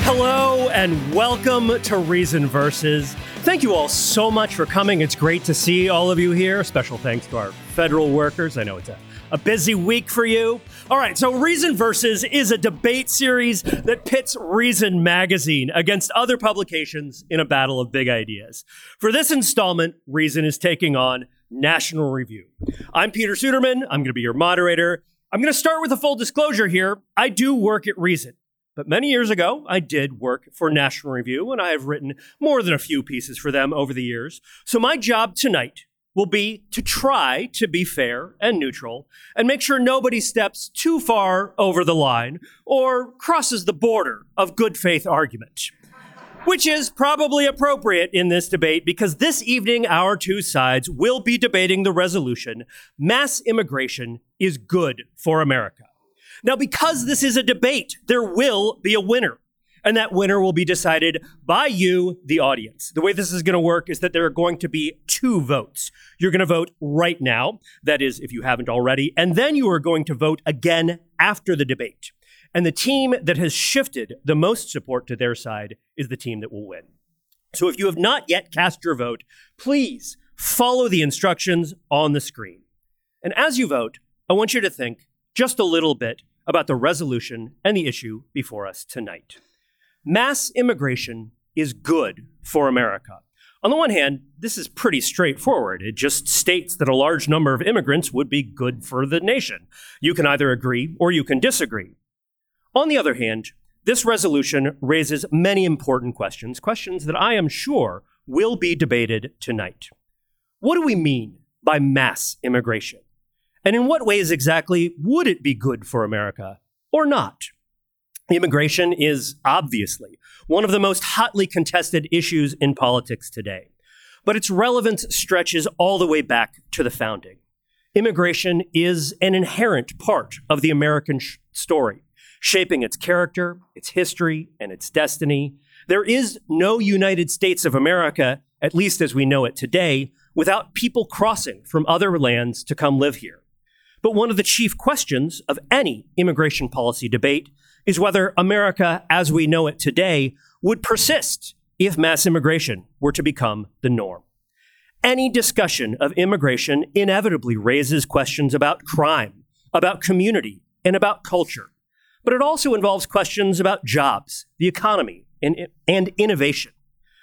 Hello and welcome to Reason Versus. Thank you all so much for coming. It's great to see all of you here. Special thanks to our federal workers. I know it's a busy week for you. All right, so Reason Versus is a debate series that pits Reason Magazine against other publications in a battle of big ideas. For this installment, Reason is taking on National Review. I'm Peter Suderman. I'm going to be your moderator. I'm going to start with a full disclosure here. I do work at Reason. But many years ago, I did work for National Review, and I have written more than a few pieces for them over the years. So my job tonight will be to try to be fair and neutral and make sure nobody steps too far over the line or crosses the border of good faith argument, which is probably appropriate in this debate because this evening our two sides will be debating the resolution, mass immigration is good for America. Now, because this is a debate, there will be a winner, and that winner will be decided by you, the audience. The way this is going to work is that there are going to be two votes. You're going to vote right now, that is, if you haven't already, and then you are going to vote again after the debate. And the team that has shifted the most support to their side is the team that will win. So if you have not yet cast your vote, please follow the instructions on the screen. And as you vote, I want you to think just a little bit about the resolution and the issue before us tonight. Mass immigration is good for America. On the one hand, this is pretty straightforward. It just states that a large number of immigrants would be good for the nation. You can either agree or you can disagree. On the other hand, this resolution raises many important questions that I am sure will be debated tonight. What do we mean by mass immigration? And in what ways exactly would it be good for America or not? Immigration is obviously one of the most hotly contested issues in politics today, but its relevance stretches all the way back to the founding. Immigration is an inherent part of the American story, shaping its character, its history, and its destiny. There is no United States of America, at least as we know it today, without people crossing from other lands to come live here. But one of the chief questions of any immigration policy debate is whether America, as we know it today, would persist if mass immigration were to become the norm. Any discussion of immigration inevitably raises questions about crime, about community, and about culture. But it also involves questions about jobs, the economy, and innovation.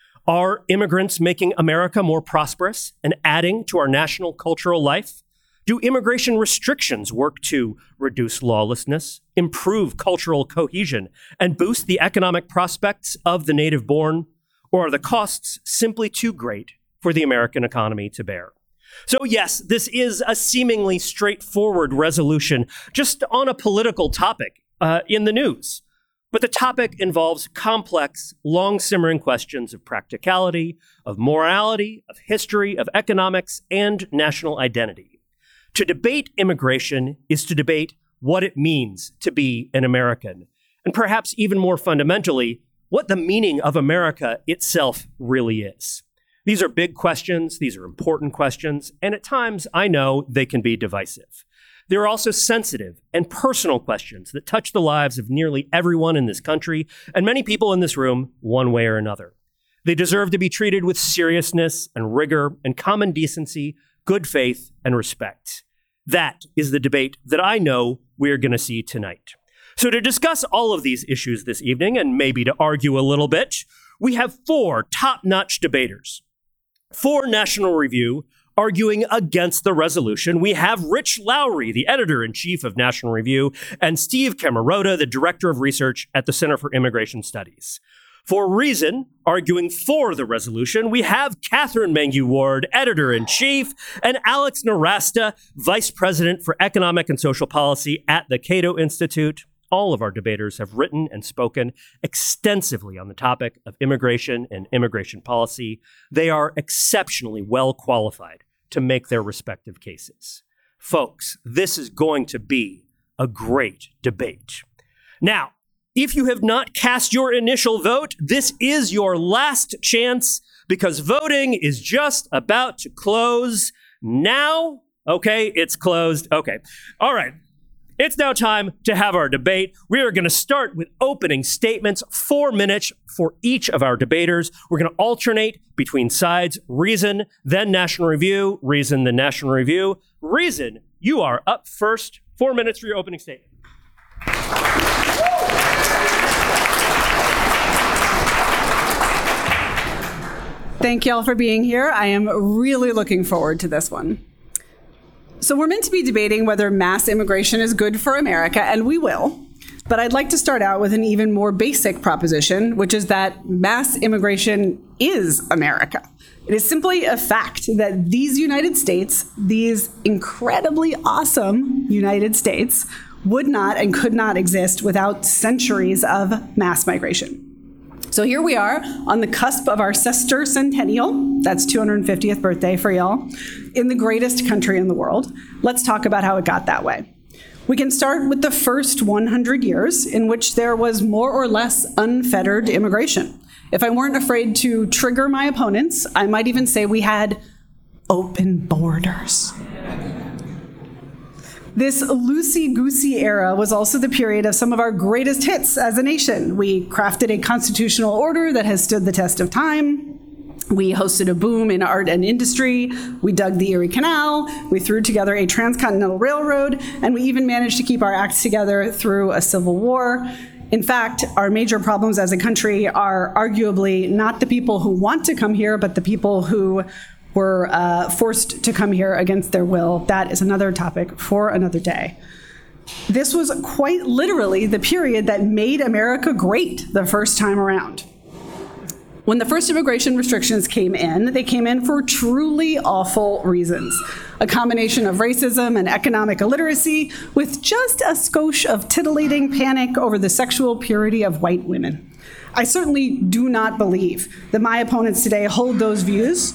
Are immigrants making America more prosperous and adding to our national cultural life? Do immigration restrictions work to reduce lawlessness, improve cultural cohesion, and boost the economic prospects of the native-born? Or are the costs simply too great for the American economy to bear? So yes, this is a seemingly straightforward resolution just on a political topic in the news. But the topic involves complex, long-simmering questions of practicality, of morality, of history, of economics, and national identity. To debate immigration is to debate what it means to be an American, and perhaps even more fundamentally, what the meaning of America itself really is. These are big questions, these are important questions, and at times, I know they can be divisive. There are also sensitive and personal questions that touch the lives of nearly everyone in this country, and many people in this room, one way or another. They deserve to be treated with seriousness and rigor and common decency, good faith, and respect. That is the debate that I know we're going to see tonight. So to discuss all of these issues this evening, and maybe to argue a little bit, we have four top-notch debaters. For National Review, arguing against the resolution, we have Rich Lowry, the editor-in-chief of National Review, and Steve Camarota, the director of research at the Center for Immigration Studies. For Reason, arguing for the resolution, we have Catherine Mangu-Ward, editor-in-chief, and Alex Nowrasteh, vice president for economic and social policy at the Cato Institute. All of our debaters have written and spoken extensively on the topic of immigration and immigration policy. They are exceptionally well qualified to make their respective cases. Folks, this is going to be a great debate. Now, if you have not cast your initial vote, this is your last chance because voting is just about to close now. Okay, it's closed. Okay. All right. It's now time to have our debate. We are going to start with opening statements, 4 minutes for each of our debaters. We're going to alternate between sides, Reason, then National Review, Reason, then National Review. Reason, you are up first. 4 minutes for your opening statement. Thank you all for being here. I am really looking forward to this one. So we're meant to be debating whether mass immigration is good for America, and we will. But I'd like to start out with an even more basic proposition, which is that mass immigration is America. It is simply a fact that these United States, these incredibly awesome United States, would not and could not exist without centuries of mass migration. So here we are on the cusp of our sesquicentennial, that's 250th birthday for y'all, in the greatest country in the world. Let's talk about how it got that way. We can start with the first 100 years in which there was more or less unfettered immigration. If I weren't afraid to trigger my opponents, I might even say we had open borders. This loosey-goosey era was also the period of some of our greatest hits as a nation. We crafted a constitutional order that has stood the test of time. We hosted a boom in art and industry. We dug the Erie Canal. We threw together a transcontinental railroad. And we even managed to keep our acts together through a civil war. In fact, our major problems as a country are arguably not the people who want to come here, but the people who were forced to come here against their will. That is another topic for another day. This was quite literally the period that made America great the first time around. When the first immigration restrictions came in, they came in for truly awful reasons. A combination of racism and economic illiteracy with just a skosh of titillating panic over the sexual purity of white women. I certainly do not believe that my opponents today hold those views.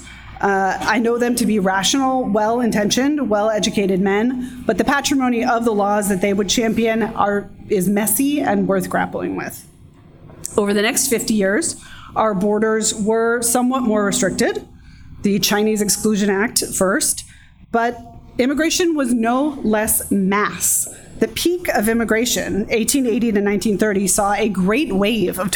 I know them to be rational, well-intentioned, well-educated men, but the patrimony of the laws that they would champion is messy and worth grappling with. Over the next 50 years, our borders were somewhat more restricted. The Chinese Exclusion Act first, but immigration was no less mass. The peak of immigration, 1880 to 1930, saw a great wave of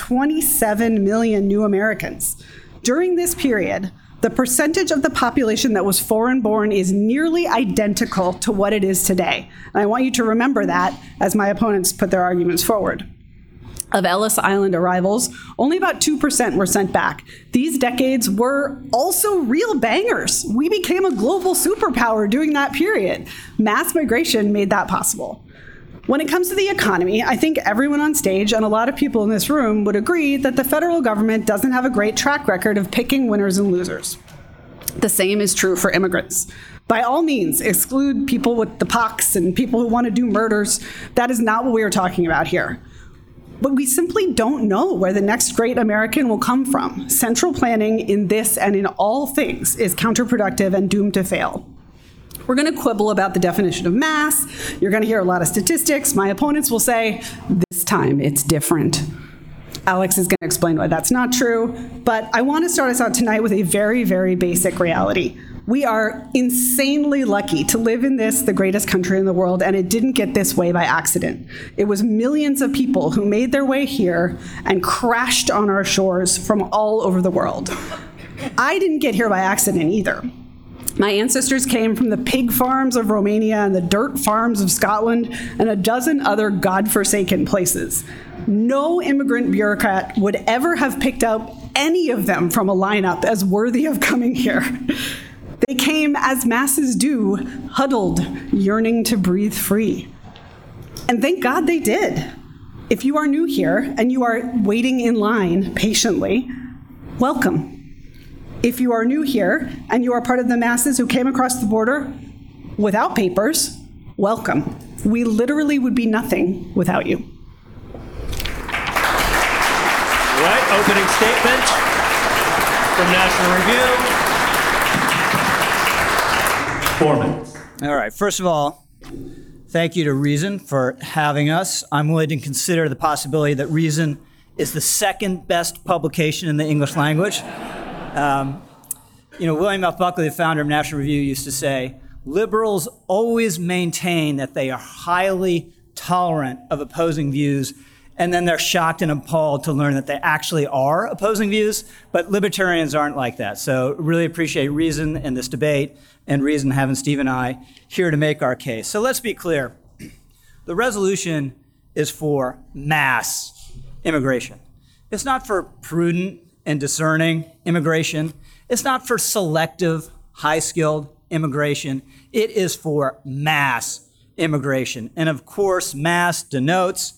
27 million new Americans. During this period, the percentage of the population that was foreign-born is nearly identical to what it is today. And I want you to remember that as my opponents put their arguments forward. Of Ellis Island arrivals, only about 2% were sent back. These decades were also real bangers. We became a global superpower during that period. Mass migration made that possible. When it comes to the economy, I think everyone on stage and a lot of people in this room would agree that the federal government doesn't have a great track record of picking winners and losers. The same is true for immigrants. By all means, exclude people with the pox and people who want to do murders. That is not what we are talking about here. But we simply don't know where the next great American will come from. Central planning in this and in all things is counterproductive and doomed to fail. We're going to quibble about the definition of mass. You're going to hear a lot of statistics. My opponents will say, this time it's different. Alex is going to explain why that's not true. But I want to start us out tonight with a very, very basic reality. We are insanely lucky to live in this, the greatest country in the world, and it didn't get this way by accident. It was millions of people who made their way here and crashed on our shores from all over the world. I didn't get here by accident either. My ancestors came from the pig farms of Romania and the dirt farms of Scotland and a dozen other godforsaken places. No immigrant bureaucrat would ever have picked up any of them from a lineup as worthy of coming here. They came, as masses do, huddled, yearning to breathe free. And thank God they did. If you are new here and you are waiting in line patiently, welcome. If you are new here and you are part of the masses who came across the border without papers, welcome. We literally would be nothing without you. All right, opening statement from National Review. 4 minutes. All right, first of all, thank you to Reason for having us. I'm willing to consider the possibility that Reason is the second best publication in the English language. William F. Buckley, the founder of National Review, used to say, liberals always maintain that they are highly tolerant of opposing views, and then they're shocked and appalled to learn that they actually are opposing views. But libertarians aren't like that. So really appreciate Reason in this debate, and Reason having Steve and I here to make our case. So let's be clear. The resolution is for mass immigration. It's not for prudent and discerning immigration. It's not for selective, high-skilled immigration. It is for mass immigration. And of course, mass denotes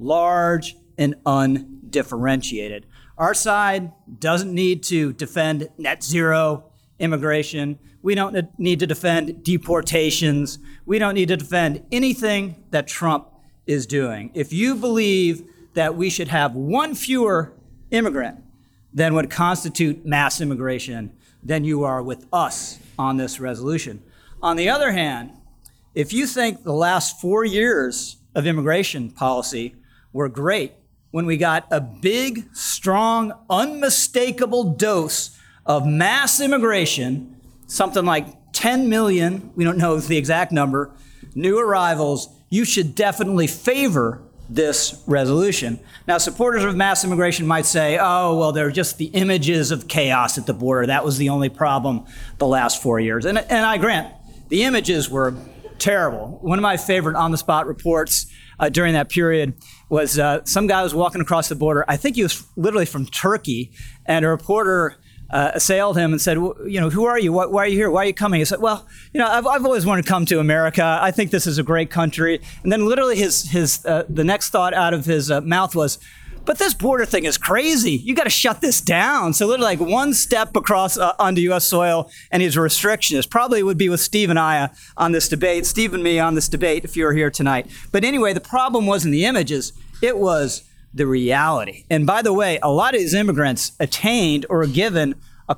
large and undifferentiated. Our side doesn't need to defend net zero immigration. We don't need to defend deportations. We don't need to defend anything that Trump is doing. If you believe that we should have one fewer immigrant than would constitute mass immigration, then you are with us on this resolution. On the other hand, if you think the last 4 years of immigration policy were great, when we got a big, strong, unmistakable dose of mass immigration, something like 10 million, we don't know the exact number, new arrivals, you should definitely favor this resolution. Now, supporters of mass immigration might say, oh, well, they're just the images of chaos at the border. That was the only problem the last 4 years. And I grant, the images were terrible. One of my favorite on-the-spot reports during that period was some guy was walking across the border. I think he was literally from Turkey, and a reporter assailed him and said, well, who are you? Why are you here? Why are you coming? He said, well, I've always wanted to come to America. I think this is a great country. And then literally the next thought out of his mouth was, but this border thing is crazy. You got to shut this down. So literally like one step across onto U.S. soil, and he's a restrictionist. Probably would be with Steve and I on this debate, Steve and me on this debate if you were here tonight. But anyway, the problem wasn't the images. It was the reality. And by the way, a lot of these immigrants attained or given a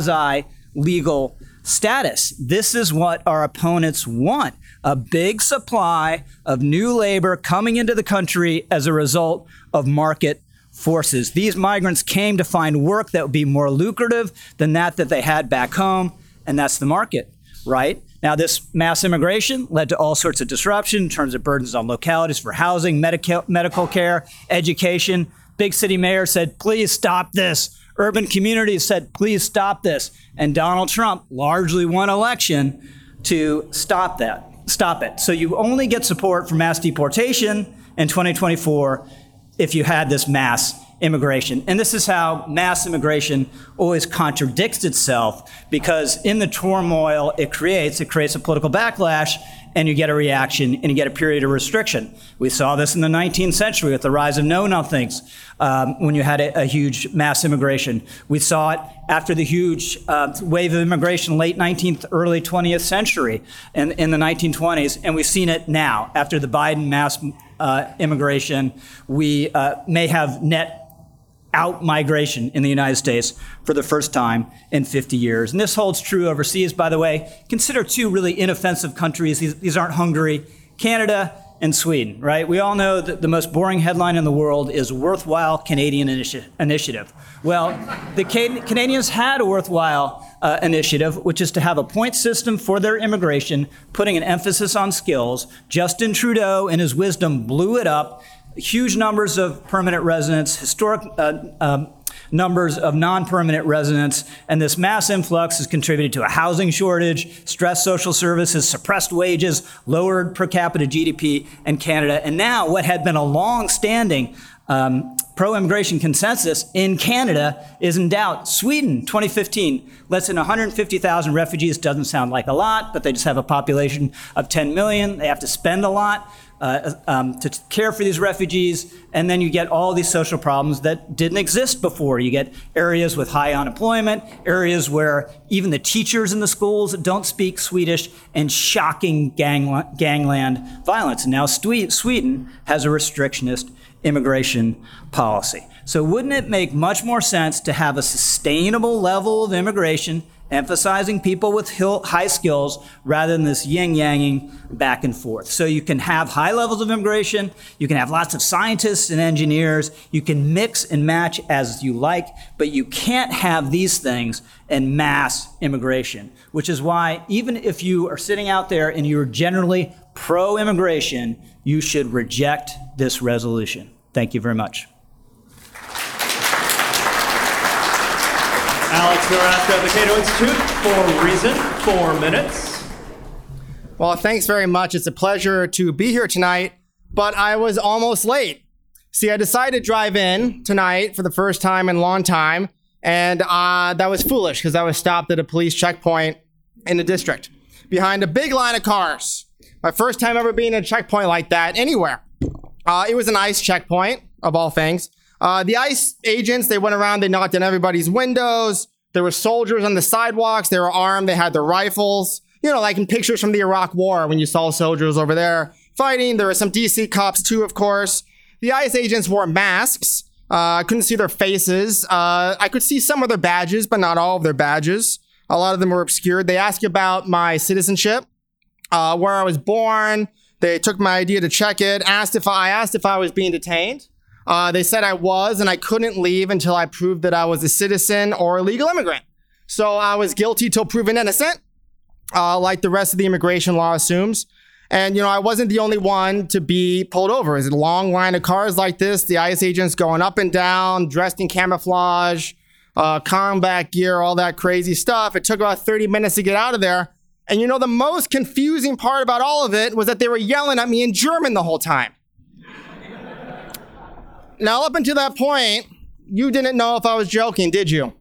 quasi-legal status. This is what our opponents want, a big supply of new labor coming into the country as a result of market forces. These migrants came to find work that would be more lucrative than that they had back home, and that's the market, right? Now, this mass immigration led to all sorts of disruption in terms of burdens on localities for housing, medical care, education. Big city mayors said, please stop this. Urban communities said, please stop this. And Donald Trump largely won election to stop it. So you only get support for mass deportation in 2024 if you had this mass immigration. And this is how mass immigration always contradicts itself, because in the turmoil it creates a political backlash, and you get a reaction, and you get a period of restriction. We saw this in the 19th century with the rise of know-nothings, when you had a huge mass immigration. We saw it after the huge wave of immigration late 19th, early 20th century in the 1920s, and we've seen it now. After the Biden mass immigration, we may have net out migration in the United States for the first time in 50 years. And this holds true overseas, by the way. Consider two really inoffensive countries. These aren't Hungary, Canada and Sweden, right? We all know that the most boring headline in the world is worthwhile Canadian initiative. Well, the Canadians had a worthwhile initiative, which is to have a point system for their immigration, putting an emphasis on skills. Justin Trudeau, in his wisdom, blew it up. Huge numbers of permanent residents, historic numbers of non-permanent residents, and this mass influx has contributed to a housing shortage, stressed social services, suppressed wages, lowered per capita GDP in Canada, and now what had been a long-standing pro-immigration consensus in Canada is in doubt. Sweden, 2015, less than 150,000 refugees. Doesn't sound like a lot, but they just have a population of 10 million. They have to spend a lot to care for these refugees, and then you get all these social problems that didn't exist before. You get areas with high unemployment, areas where even the teachers in the schools don't speak Swedish, and shocking gangland violence. And now Sweden has a restrictionist immigration policy. So wouldn't it make much more sense to have a sustainable level of immigration, emphasizing people with high skills rather than this yin-yanging back and forth? So you can have high levels of immigration, you can have lots of scientists and engineers, you can mix and match as you like, but you can't have these things in mass immigration, which is why even if you are sitting out there and you're generally pro-immigration, you should reject this resolution. Thank you very much. Alex Nowrasteh of the Cato Institute for Reason, 4 minutes. Well, thanks very much. It's a pleasure to be here tonight, but I was almost late. See, I decided to drive in tonight for the first time in a long time, and that was foolish because I was stopped at a police checkpoint in the district behind a big line of cars. My first time ever being at a checkpoint like that anywhere. It was an ICE checkpoint, of all things. The ICE agents, they went around, they knocked on everybody's windows. There were soldiers on the sidewalks. They were armed. They had their rifles. You know, like in pictures from the Iraq War when you saw soldiers over there fighting. There were some DC cops too, of course. The ICE agents wore masks. I couldn't see their faces. I could see some of their badges, but not all of their badges. A lot of them were obscured. They asked about my citizenship, where I was born. They took my ID to check it. I asked if I was being detained. They said I was, and I couldn't leave until I proved that I was a citizen or a legal immigrant. So I was guilty till proven innocent, like the rest of the immigration law assumes. And, you know, I wasn't the only one to be pulled over. It's a long line of cars like this, the ICE agents going up and down, dressed in camouflage, combat gear, all that crazy stuff. It took about 30 minutes to get out of there. And, you know, the most confusing part about all of it was that they were yelling at me in German the whole time. Now, up until that point, you didn't know if I was joking, did you?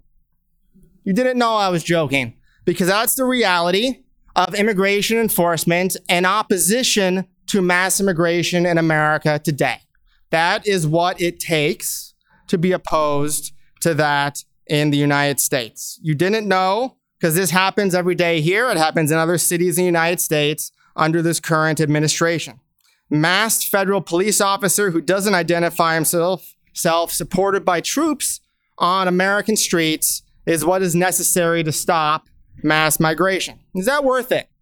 You didn't know I was joking, because that's the reality of immigration enforcement and opposition to mass immigration in America today. That is what it takes to be opposed to that in the United States. You didn't know, because this happens every day here. It happens in other cities in the United States under this current administration. Masked federal police officer who doesn't identify himself, supported by troops on American streets, is what is necessary to stop mass migration. Is that worth it?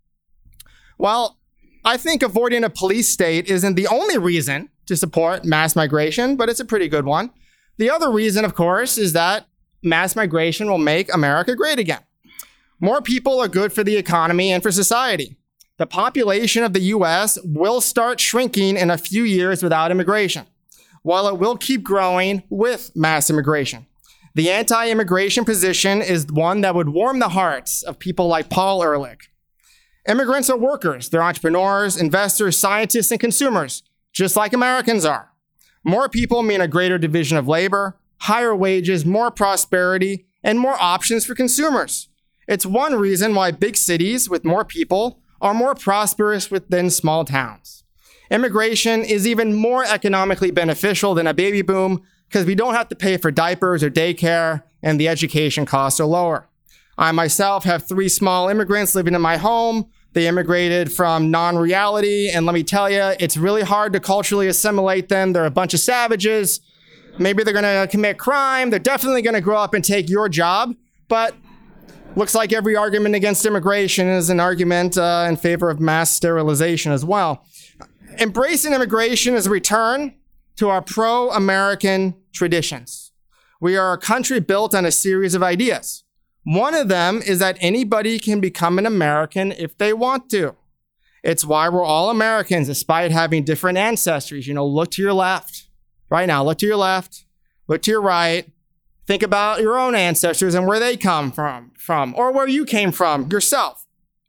Well, I think avoiding a police state isn't the only reason to support mass migration, but it's a pretty good one. The other reason, of course, is that mass migration will make America great again. More people are good for the economy and for society. The population of the U.S. will start shrinking in a few years without immigration, while it will keep growing with mass immigration. The anti-immigration position is one that would warm the hearts of people like Paul Ehrlich. Immigrants are workers. They're entrepreneurs, investors, scientists, and consumers, just like Americans are. More people mean a greater division of labor, higher wages, more prosperity, and more options for consumers. It's one reason why big cities with more people are more prosperous than small towns. Immigration is even more economically beneficial than a baby boom because we don't have to pay for diapers or daycare, and the education costs are lower. I myself have 3 small immigrants living in my home. They immigrated from non-reality, and let me tell you, it's really hard to culturally assimilate them. They're a bunch of savages. Maybe they're gonna commit crime. They're definitely gonna grow up and take your job, but looks like every argument against immigration is an argument in favor of mass sterilization as well. Embracing immigration is a return to our pro-American traditions. We are a country built on a series of ideas. One of them is that anybody can become an American if they want to. It's why we're all Americans, despite having different ancestries. You know, look to your left. Right now, look to your left, look to your right. Think about your own ancestors and where they come from, or where you came from yourself.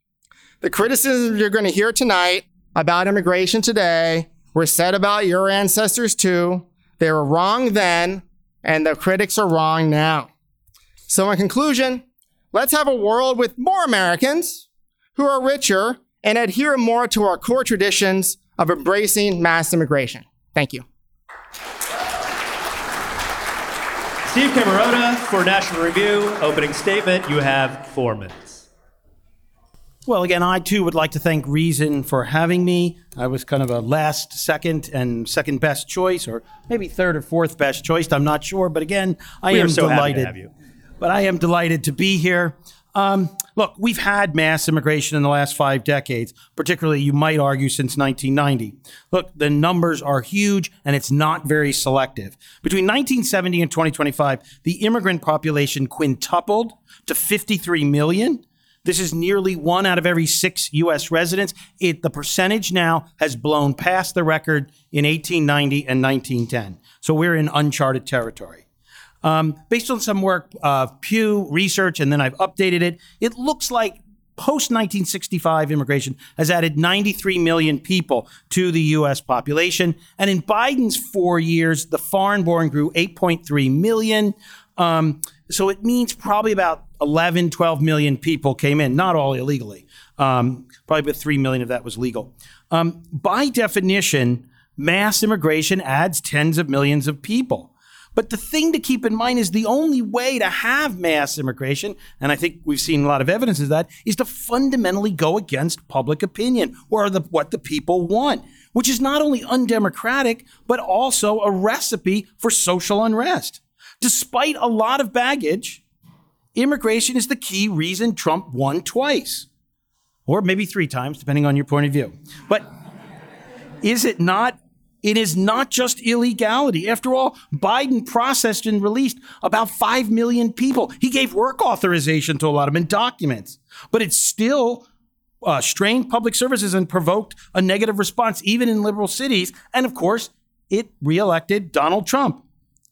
The criticisms you're going to hear tonight about immigration today were said about your ancestors too. They were wrong then, and the critics are wrong now. So in conclusion, let's have a world with more Americans who are richer and adhere more to our core traditions of embracing mass immigration. Thank you. Steve Camarota for National Review. Opening statement. You have 4 minutes. Well, again, I too would like to thank Reason for having me. I was kind of a last, second best choice, or maybe third or fourth best choice. I'm not sure, but again, I am so delighted. Happy to have you. But I am delighted to be here. Look, we've had mass immigration in the last 5 decades, particularly, you might argue, since 1990. Look, the numbers are huge, and it's not very selective. Between 1970 and 2025, the immigrant population quintupled to 53 million. This is nearly 1 out of every 6 U.S. residents. The percentage now has blown past the record in 1890 and 1910. So we're in uncharted territory. Based on some work of Pew Research, and then I've updated it, it looks like post-1965 immigration has added 93 million people to the U.S. population. And in Biden's 4 years, the foreign-born grew 8.3 million. So it means probably about 11, 12 million people came in, not all illegally. Probably about 3 million of that was legal. By definition, mass immigration adds tens of millions of people. But the thing to keep in mind is the only way to have mass immigration, and I think we've seen a lot of evidence of that, is to fundamentally go against public opinion or what the people want, which is not only undemocratic, but also a recipe for social unrest. Despite a lot of baggage, immigration is the key reason Trump won twice, or maybe 3 times, depending on your point of view. But is it not? It is not just illegality. After all, Biden processed and released about 5 million people. He gave work authorization to a lot of them and documents, but it still strained public services and provoked a negative response, even in liberal cities. And of course, it reelected Donald Trump.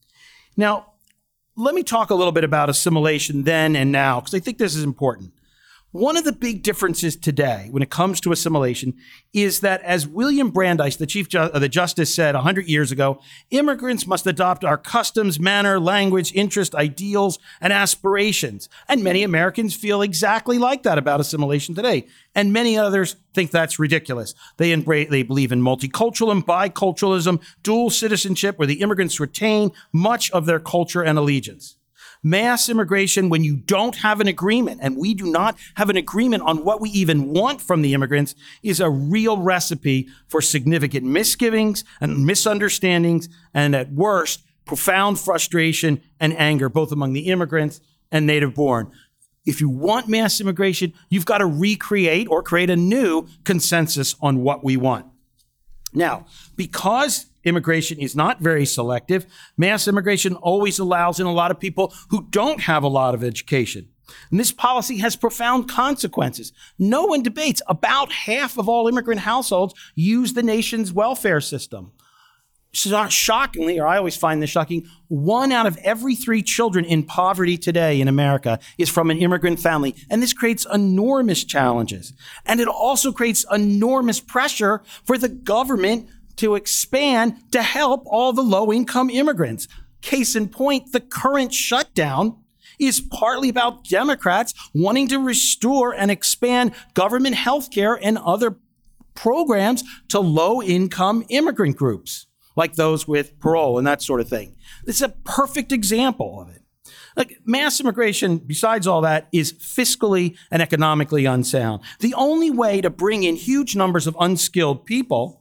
Now, let me talk a little bit about assimilation then and now, because I think this is important. One of the big differences today when it comes to assimilation is that, as William Brandeis, the the Justice, said 100 years ago, immigrants must adopt our customs, manner, language, interest, ideals, and aspirations. And many Americans feel exactly like that about assimilation today. And many others think that's ridiculous. They believe in multicultural and biculturalism, dual citizenship, where the immigrants retain much of their culture and allegiance. Mass immigration, when you don't have an agreement, and we do not have an agreement on what we even want from the immigrants, is a real recipe for significant misgivings and misunderstandings, and at worst, profound frustration and anger, both among the immigrants and native-born. If you want mass immigration, you've got to recreate or create a new consensus on what we want. Now, because immigration is not very selective, mass immigration always allows in a lot of people who don't have a lot of education. And this policy has profound consequences. No one debates. About half of all immigrant households use the nation's welfare system. Shockingly, or I always find this shocking, 1 out of every 3 children in poverty today in America is from an immigrant family. And this creates enormous challenges. And it also creates enormous pressure for the government to expand to help all the low-income immigrants. Case in point, the current shutdown is partly about Democrats wanting to restore and expand government health care and other programs to low-income immigrant groups, like those with parole and that sort of thing. This is a perfect example of it. Like, mass immigration, besides all that, is fiscally and economically unsound. The only way to bring in huge numbers of unskilled people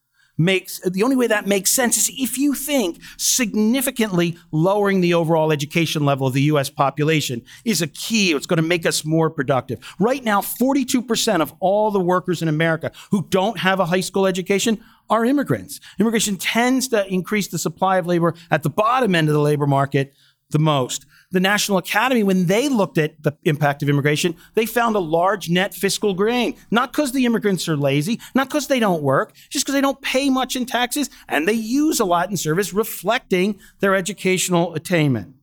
the only way that makes sense is if you think significantly lowering the overall education level of the U.S. population is a key. It's going to make us more productive. Right now, 42% of all the workers in America who don't have a high school education are immigrants. Immigration tends to increase the supply of labor at the bottom end of the labor market the most. The National Academy, when they looked at the impact of immigration, they found a large net fiscal gain. Not because the immigrants are lazy, not because they don't work, just because they don't pay much in taxes and they use a lot in service, reflecting their educational attainment.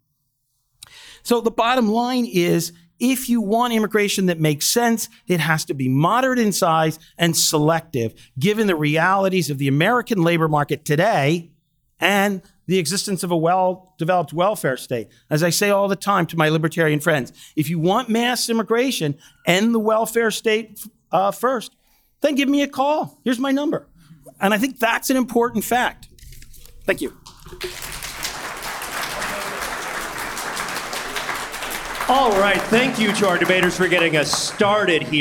So the bottom line is, if you want immigration that makes sense, it has to be moderate in size and selective, given the realities of the American labor market today and the existence of a well-developed welfare state. As I say all the time to my libertarian friends, if you want mass immigration, end the welfare state first, then give me a call. Here's my number. And I think that's an important fact. Thank you. All right, thank you to our debaters for getting us started here.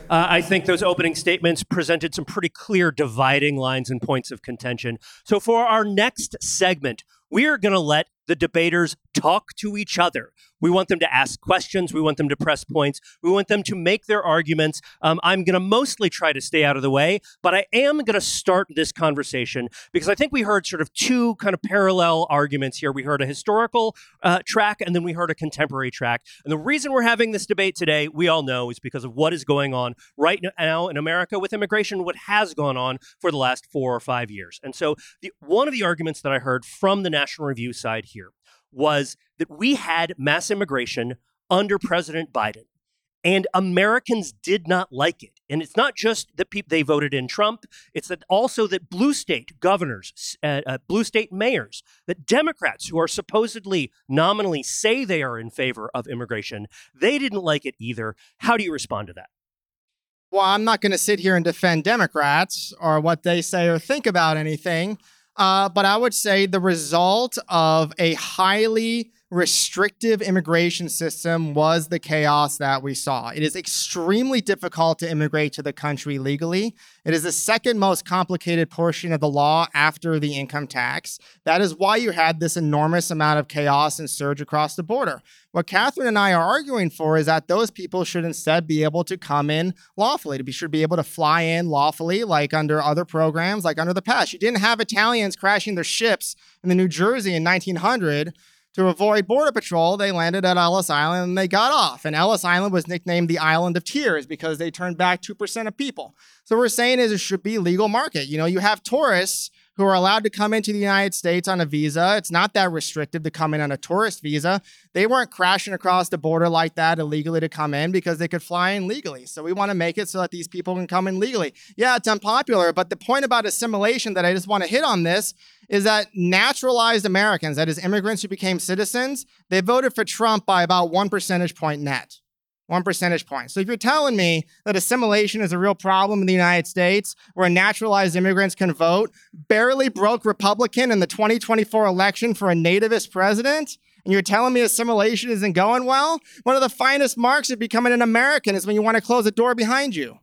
I think those opening statements presented some pretty clear dividing lines and points of contention. So for our next segment, we are going to let the debaters talk to each other. We want them to ask questions. We want them to press points. We want them to make their arguments. I'm going to mostly try to stay out of the way, but I am going to start this conversation because I think we heard sort of two kind of parallel arguments here. We heard a historical track, and then we heard a contemporary track. And the reason we're having this debate today, we all know, is because of what is going on right now in America with immigration, what has gone on for the last 4 or 5 years. And so one of the arguments that I heard from the National Review side here was that we had mass immigration under President Biden, and Americans did not like it. And it's not just that they voted in Trump, it's that also that blue state governors, blue state mayors, that Democrats who are supposedly nominally say they are in favor of immigration, they didn't like it either. How do you respond to that? Well, I'm not going to sit here and defend Democrats or what they say or think about anything. But I would say the result of a highly restrictive immigration system was the chaos that we saw. It is extremely difficult to immigrate to the country legally. It is the second most complicated portion of the law after the income tax. That is why you had this enormous amount of chaos and surge across the border. What Catherine and I are arguing for is that those people should instead be able to come in lawfully, should be able to fly in lawfully, like under other programs, like under the PASS. You didn't have Italians crashing their ships in the New Jersey in 1900 to avoid Border Patrol. They landed at Ellis Island and they got off. And Ellis Island was nicknamed the Island of Tears because they turned back 2% of people. So what we're saying is it should be legal market. You know, you have tourists who are allowed to come into the United States on a visa. It's not that restrictive to come in on a tourist visa. They weren't crashing across the border like that illegally to come in because they could fly in legally. So we want to make it so that these people can come in legally. Yeah, it's unpopular, but the point about assimilation that I just want to hit on this is that naturalized Americans, that is immigrants who became citizens, they voted for Trump by about 1 percentage point net. 1 percentage point. So if you're telling me that assimilation is a real problem in the United States, where naturalized immigrants can vote, barely broke Republican in the 2024 election for a nativist president, and you're telling me assimilation isn't going well? One of the finest marks of becoming an American is when you want to close a door behind you.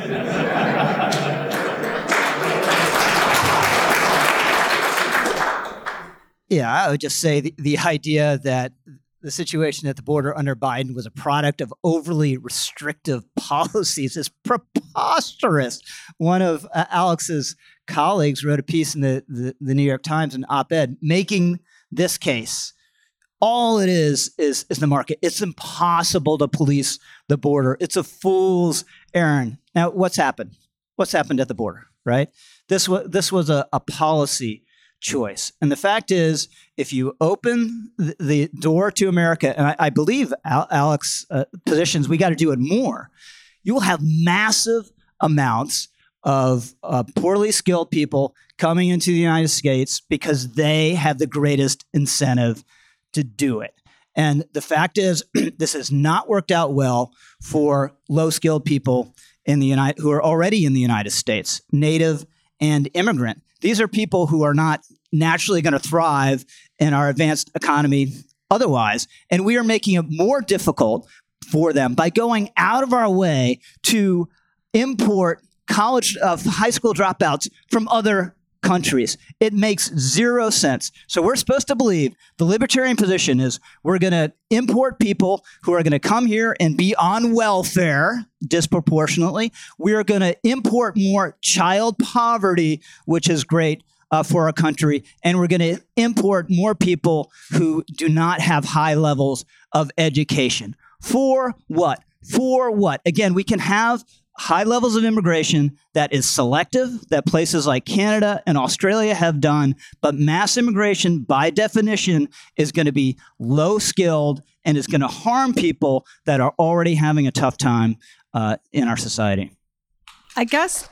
Yeah, I would just say the idea that the situation at the border under Biden was a product of overly restrictive policies is preposterous. One of Alex's colleagues wrote a piece in the New York Times, an op-ed, making this case. All it is the market. It's impossible to police the border. It's a fool's errand. Now, what's happened? What's happened at the border, right? This was a policy choice. And the fact is, if you open the door to America, and I believe Alex positions, we got to do it more, you will have massive amounts of poorly skilled people coming into the United States because they have the greatest incentive to do it. And the fact is, this has not worked out well for low-skilled people in the who are already in the United States, native and immigrant. These are people who are not naturally going to thrive in our advanced economy otherwise. And we are making it more difficult for them by going out of our way to import high school dropouts from other countries. It makes zero sense. So we're supposed to believe the libertarian position is we're going to import people who are going to come here and be on welfare disproportionately. We are going to import more child poverty, which is great for our country. And we're going to import more people who do not have high levels of education. For what? For what? Again, we can have high levels of immigration that is selective, that places like Canada and Australia have done, but mass immigration, by definition, is going to be low-skilled and is going to harm people that are already having a tough time in our society. I guess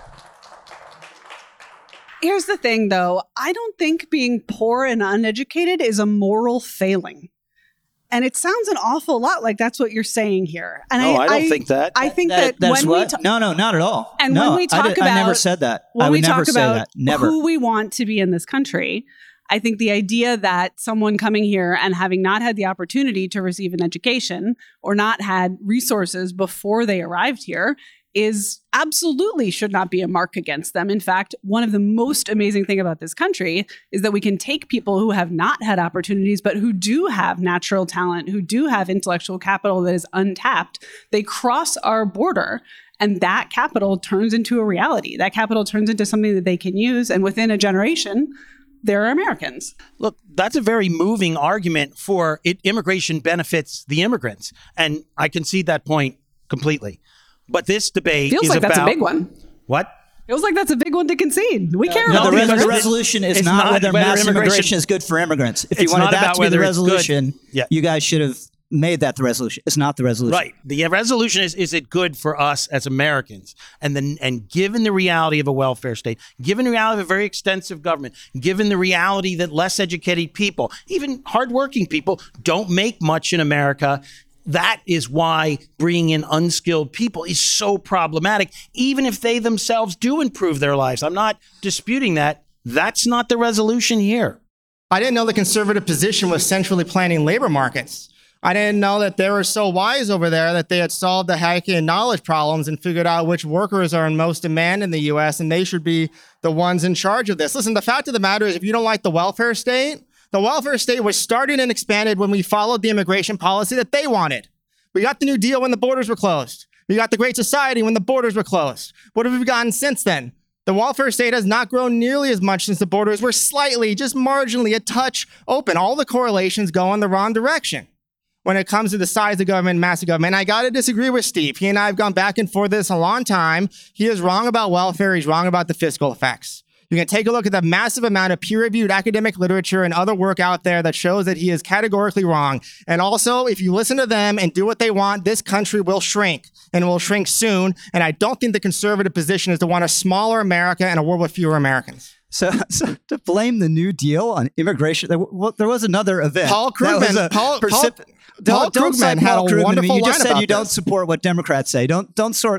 here's the thing, though. I don't think being poor and uneducated is a moral failing. And it sounds an awful lot like that's what you're saying here. And no, I don't think that. I think that's when what? No, not at all. And no, when we talk about, I never said that. When I would we never talk say about that. Never. Who we want to be in this country, I think the idea that someone coming here and having not had the opportunity to receive an education or not had resources before they arrived here is absolutely should not be a mark against them. In fact, one of the most amazing things about this country is that we can take people who have not had opportunities, but who do have natural talent, who do have intellectual capital that is untapped. They cross our border, and that capital turns into a reality. That capital turns into something that they can use, and within a generation, they're Americans. Look, that's a very moving argument for immigration benefits the immigrants. And I concede that point completely. But this debate feels like that's a big one. What? Feels like that's a big one to concede. We care No, about the resolution is not whether mass immigration is good for immigrants. If you wanted that to be the resolution, you guys should have made that the resolution. It's not the resolution. Right. The resolution is it good for us as Americans? And given the reality of a welfare state, given the reality of a very extensive government, given the reality that less educated people, even hardworking people, don't make much in America, that is why bringing in unskilled people is so problematic, even if they themselves do improve their lives. I'm not disputing that. That's not the resolution here. I didn't know the conservative position was centrally planning labor markets. I didn't know that they were so wise over there that they had solved the hacking and knowledge problems and figured out which workers are in most demand in the U.S. and they should be the ones in charge of this. Listen, the fact of the matter is if you don't like the welfare state was started and expanded when we followed the immigration policy that they wanted. We got the New Deal when the borders were closed. We got the Great Society when the borders were closed. What have we gotten since then? The welfare state has not grown nearly as much since the borders were slightly, just marginally, a touch open. All the correlations go in the wrong direction when it comes to the size of government, massive government. And I got to disagree with Steve. He and I have gone back and forth this a long time. He is wrong about welfare. He's wrong about the fiscal effects. You can take a look at the massive amount of peer-reviewed academic literature and other work out there that shows that he is categorically wrong. And also, if you listen to them and do what they want, this country will shrink, and will shrink soon. And I don't think the conservative position is to want a smaller America and a world with fewer Americans. So to blame the New Deal on immigration, there was another event. Paul Krugman. Paul Krugman had a wonderful You just line said about you don't this. support what Democrats say. Don't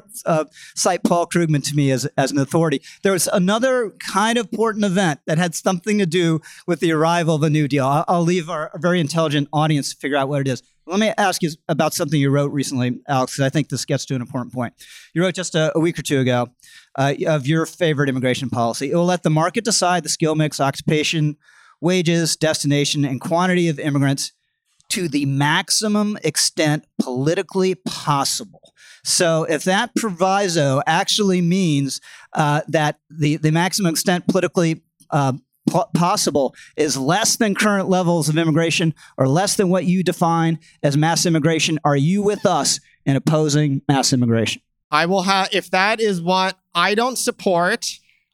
cite Paul Krugman to me as an authority. There was another kind of important event that had something to do with the arrival of the New Deal. I'll leave our very intelligent audience to figure out what it is. Let me ask you about something you wrote recently, Alex, because I think this gets to an important point. You wrote just a week or two ago of your favorite immigration policy. It will let the market decide the skill mix, occupation, wages, destination, and quantity of immigrants to the maximum extent politically possible. So if that proviso actually means that the maximum extent politically possible is less than current levels of immigration or less than what you define as mass immigration, are you with us in opposing mass immigration? I will have, if that is what I don't support,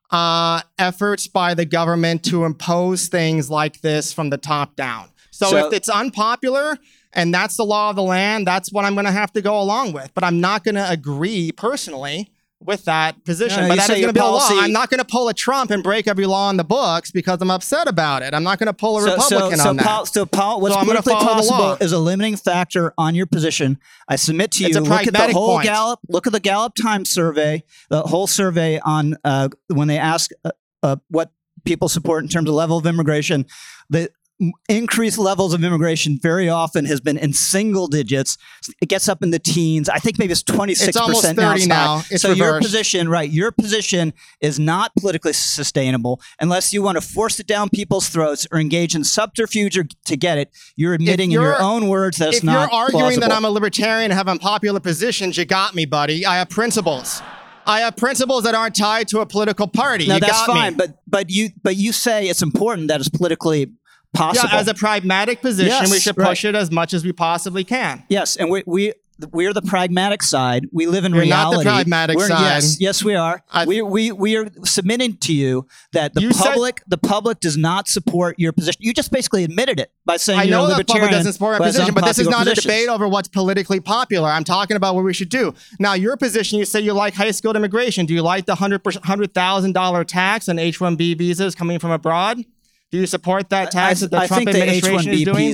efforts by the government to impose things like this from the top down. So if it's unpopular and that's the law of the land, that's what I'm going to have to go along with. But I'm not going to agree personally with that position. No, but that is going to be a law. policy- I'm not going to pull a Trump and break every law in the books because I'm upset about it. I'm not going to pull a Republican on that. What's So I'm gonna politically follow the possible law. is a limiting factor on your position. I submit to you, It's a look at the pragmatic whole point. look at the Gallup Times survey, the whole survey on when they ask what people support in terms of level of immigration. The increased levels of immigration very often has been in single digits. It gets up in the teens. I think maybe it's 26% It's almost 30 now. It's now. high. It's so your reversed. position is not politically sustainable unless you want to force it down people's throats or engage in subterfuge to get it. You're admitting in your own words that it's not If you're arguing that plausible. I'm a libertarian and have unpopular positions, you got me, buddy. I have principles. I have principles that aren't tied to a political party. No, you that's got fine. me. But you say it's important that it's politically possible. Yeah, as a pragmatic position, Yes, we should push it as much as we possibly can. Yes, and we're the pragmatic side. We live in You're reality. not the pragmatic side. Yes, we are. We are submitting to you that the public does not support your position. You just basically admitted it by saying I you're a know the libertarian. public doesn't support who my has position, but this is unpopular not a positions. debate over what's politically popular. I'm talking about what we should do. Now, your position, you say you like high-skilled immigration. Do you like the $100,000 tax on H-1B visas coming from abroad? Do you support that tax that the Trump administration is doing?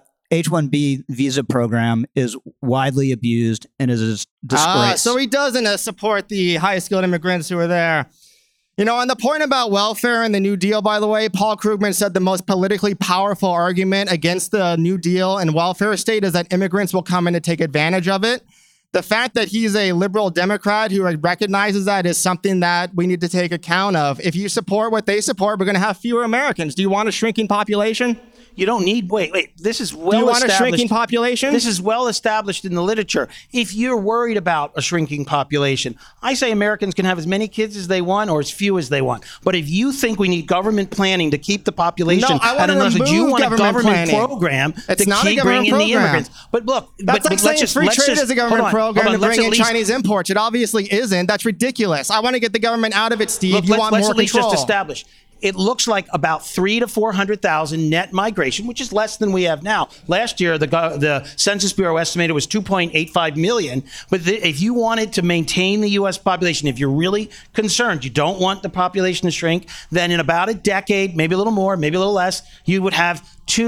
H-1B visa program is widely abused and is a disgrace. So he doesn't support the high-skilled immigrants who are there. You know, on the point about welfare and the New Deal, by the way, Paul Krugman said the most politically powerful argument against the New Deal and welfare state is that immigrants will come in to take advantage of it. The fact that he's a liberal Democrat who recognizes that is something that we need to take account of. If you support what they support, we're going to have fewer Americans. Do you want a shrinking population? You don't need, wait, this is well Do you want established. a shrinking population? This is well established in the literature. If you're worried about a shrinking population, I say Americans can have as many kids as they want or as few as they want. But if you think we need government planning to keep the population at an level, you want a government planning. Program it's to not keep a government bringing program. the immigrants. But look, that's like saying free trade is a government program to bring in Chinese imports. It obviously isn't. That's ridiculous. I want to get the government out of it, Steve. Look, you want more let's at least control. just establish. It looks like about 300,000 to 400,000 net migration, which is less than we have now. Last year, the Census Bureau estimated it was 2.85 million. But if you wanted to maintain the U.S. population, if you're really concerned, you don't want the population to shrink, then in about a decade, maybe a little more, maybe a little less, you would have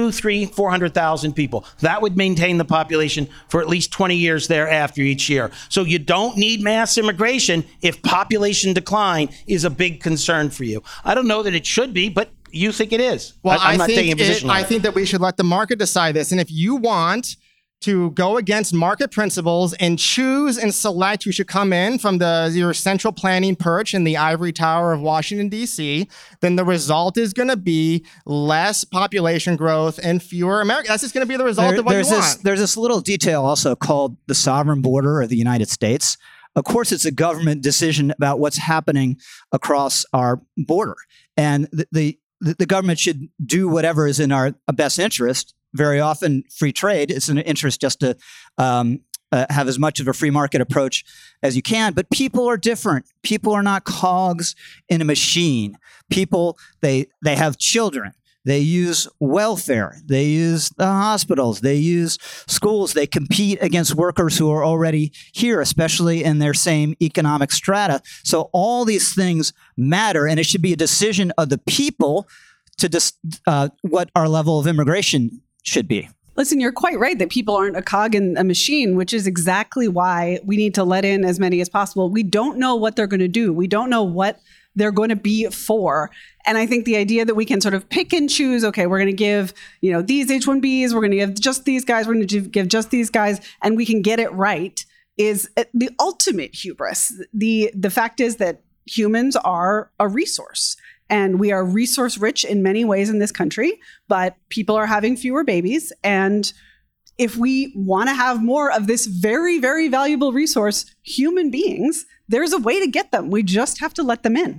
400,000 people. That would maintain the population for at least 20 years thereafter each year. So you don't need mass immigration if population decline is a big concern for you. I don't know that it should be, but you think it is. Well, I'm not taking a position on it. I think that we should let the market decide this. And if you want to go against market principles and choose and select who should come in from your central planning perch in the ivory tower of Washington, D.C., then the result is going to be less population growth and fewer Americans. That's just going to be the result of what you want. There's this little detail also called the sovereign border of the United States. Of course, it's a government decision about what's happening across our border. And the government should do whatever is in our best interest. Very often, free trade is an interest just to have as much of a free market approach as you can. But people are different. People are not cogs in a machine. People, they have children. They use welfare. They use the hospitals. They use schools. They compete against workers who are already here, especially in their same economic strata. So all these things matter, and it should be a decision of the people to what our level of immigration should be. Listen, you're quite right that people aren't a cog in a machine, which is exactly why we need to let in as many as possible. We don't know what they're going to do. We don't know what they're going to be for. And I think the idea that we can sort of pick and choose, okay, we're going to give, these H-1Bs, we're going to give just these guys, we're going to give just these guys, and we can get it right, is the ultimate hubris. The fact is that humans are a resource. And we are resource rich in many ways in this country, but people are having fewer babies. And if we want to have more of this very, very valuable resource, human beings, there's a way to get them. We just have to let them in.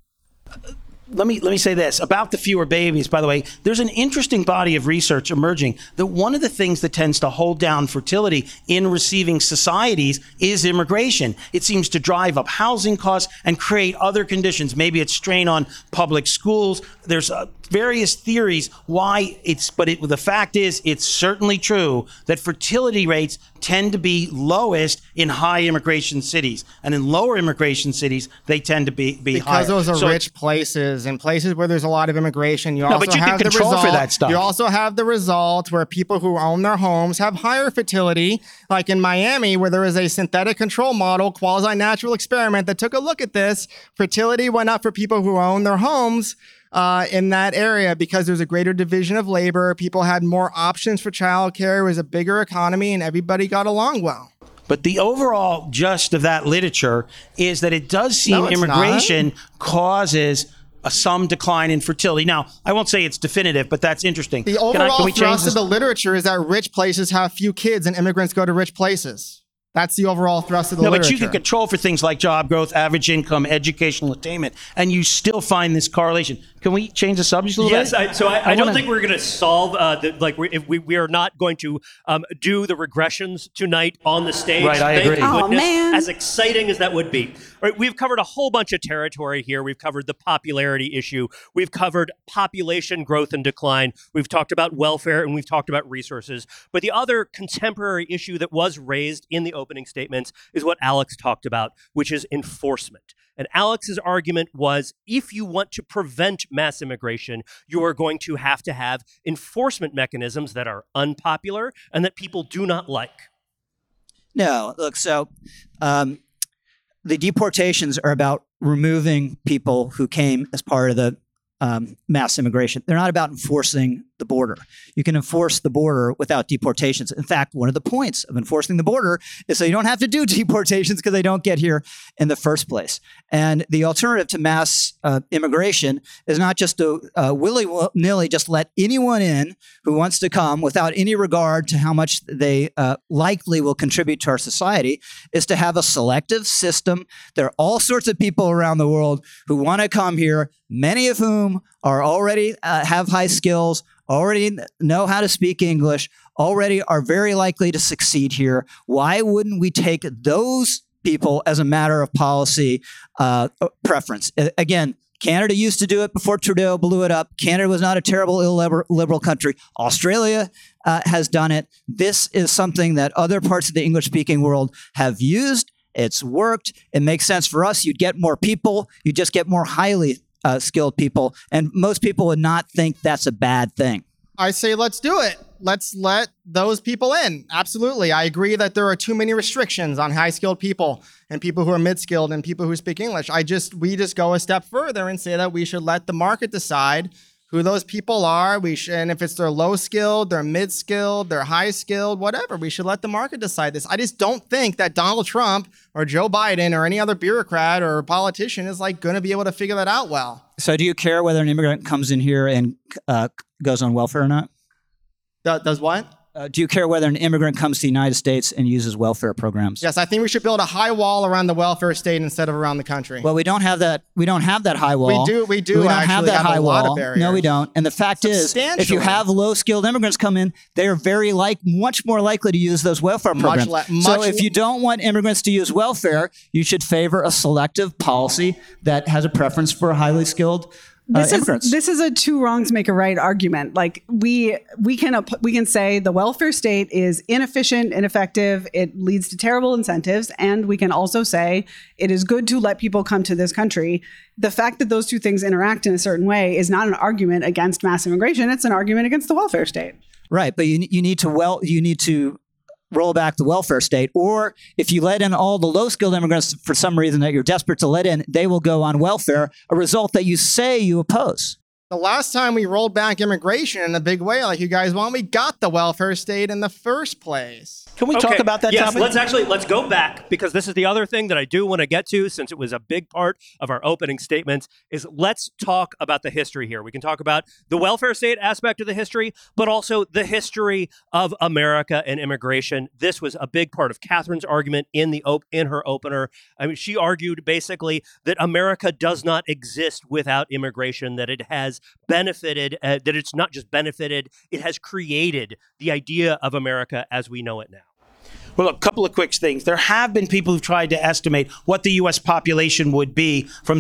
Let me say this about the fewer babies, by the way. There's an interesting body of research emerging that one of the things that tends to hold down fertility in receiving societies is immigration. It seems to drive up housing costs and create other conditions. Maybe it's strain on public schools. There's various theories why the fact is it's certainly true that fertility rates tend to be lowest in high immigration cities. And in lower immigration cities, they tend to be higher. Because those are rich places and places where there's a lot of immigration. You also but you have can control for that stuff. You also have the result where people who own their homes have higher fertility, like in Miami, where there is a synthetic control model, quasi-natural experiment that took a look at this. Fertility went up for people who own their homes in that area because there's a greater division of labor. People had more options for childcare. It was a bigger economy, and everybody got along well. But the overall gist of that literature is that it does seem immigration causes some decline in fertility. Now, I won't say it's definitive, but that's interesting. The overall thrust of the literature is that rich places have few kids and immigrants go to rich places. That's the overall thrust of the literature. No, but you can control for things like job growth, average income, educational attainment, and you still find this correlation. Can we change the subject a little bit? Yes, I don't think we're going to solve we are not going to do the regressions tonight on the stage. Right, I agree. Oh, man. As exciting as that would be. All right, we've covered a whole bunch of territory here. We've covered the popularity issue. We've covered population growth and decline. We've talked about welfare, and we've talked about resources. But the other contemporary issue that was raised in the opening statements is what Alex talked about, which is enforcement. And Alex's argument was, if you want to prevent mass immigration, you are going to have enforcement mechanisms that are unpopular and that people do not like. No, look, so the deportations are about removing people who came as part of the mass immigration. They're not about enforcing the border. You can enforce the border without deportations. In fact, one of the points of enforcing the border is so you don't have to do deportations because they don't get here in the first place. And the alternative to mass immigration is not just to willy-nilly just let anyone in who wants to come without any regard to how much they likely will contribute to our society, is to have a selective system. There are all sorts of people around the world who want to come here, many of whom are already have high skills, already know how to speak English, already are very likely to succeed here. Why wouldn't we take those people as a matter of policy preference? Again, Canada used to do it before Trudeau blew it up. Canada was not a terrible illiberal country. Australia has done it. This is something that other parts of the English-speaking world have used. It's worked. It makes sense for us. You'd get more people. You just get more highly skilled people. And most people would not think that's a bad thing. I say let's do it. Let's let those people in. Absolutely. I agree that there are too many restrictions on high-skilled people and people who are mid-skilled and people who speak English. We just go a step further and say that we should let the market decide who those people are. And if it's they're low-skilled, they're mid-skilled, they're high-skilled, whatever, we should let the market decide this. I just don't think that Donald Trump or Joe Biden or any other bureaucrat or politician is like going to be able to figure that out well. So do you care whether an immigrant comes in here and goes on welfare or not? Does what? Do you care whether an immigrant comes to the United States and uses welfare programs? Yes, I think we should build a high wall around the welfare state instead of around the country. Well, we don't have that. We don't have that high wall. We do. We don't have that high wall. No, we don't. And the fact is, if you have low-skilled immigrants come in, they are much more likely to use those welfare programs. So if you don't want immigrants to use welfare, you should favor a selective policy that has a preference for highly skilled This is a two wrongs make a right argument. Like we can say the welfare state is inefficient, ineffective, it leads to terrible incentives, and we can also say it is good to let people come to this country. The fact that those two things interact in a certain way is not an argument against mass immigration, it's an argument against the welfare state. Right, but you need to roll back the welfare state, or if you let in all the low-skilled immigrants for some reason that you're desperate to let in, they will go on welfare, a result that you say you oppose. The last time we rolled back immigration in a big way like you guys want, we got the welfare state in the first place. Can we talk about that topic? Let's go back, because this is the other thing that I do want to get to, since it was a big part of our opening statements, is let's talk about the history here. We can talk about the welfare state aspect of the history, but also the history of America and immigration. This was a big part of Catherine's argument in her opener. I mean, she argued basically that America does not exist without immigration, that it has benefited, that it's not just benefited, it has created the idea of America as we know it now. Well, a couple of quick things. There have been people who've tried to estimate what the U.S. population would be from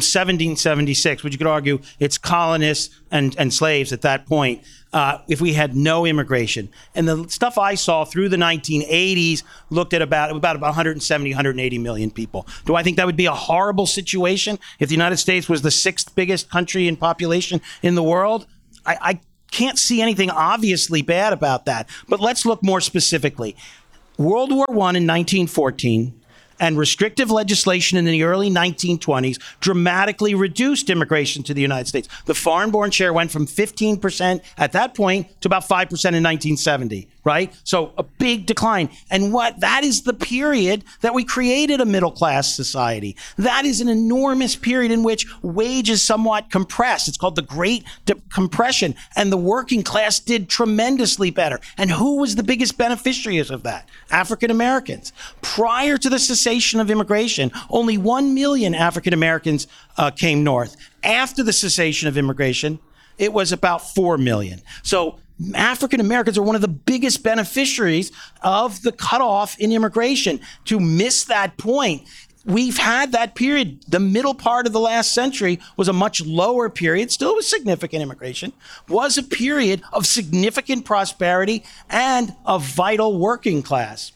1776, which you could argue it's colonists and slaves at that point, if we had no immigration. And the stuff I saw through the 1980s looked at about 170, 180 million people. Do I think that would be a horrible situation if the United States was the 6th biggest country in population in the world? I can't see anything obviously bad about that. But let's look more specifically. World War I in 1914 and restrictive legislation in the early 1920s dramatically reduced immigration to the United States. The foreign-born share went from 15% at that point to about 5% in 1970, right? So a big decline. And that is the period that we created a middle-class society. That is an enormous period in which wages somewhat compressed. It's called the Great Compression. And the working class did tremendously better. And who was the biggest beneficiaries of that? African Americans. Prior to the cessation of immigration, only 1 million African Americans came north. After the cessation of immigration, it was about 4 million. So African Americans are one of the biggest beneficiaries of the cutoff in immigration. To miss that point, we've had that period. The middle part of the last century was a much lower period, still with significant immigration, was a period of significant prosperity and a vital working class.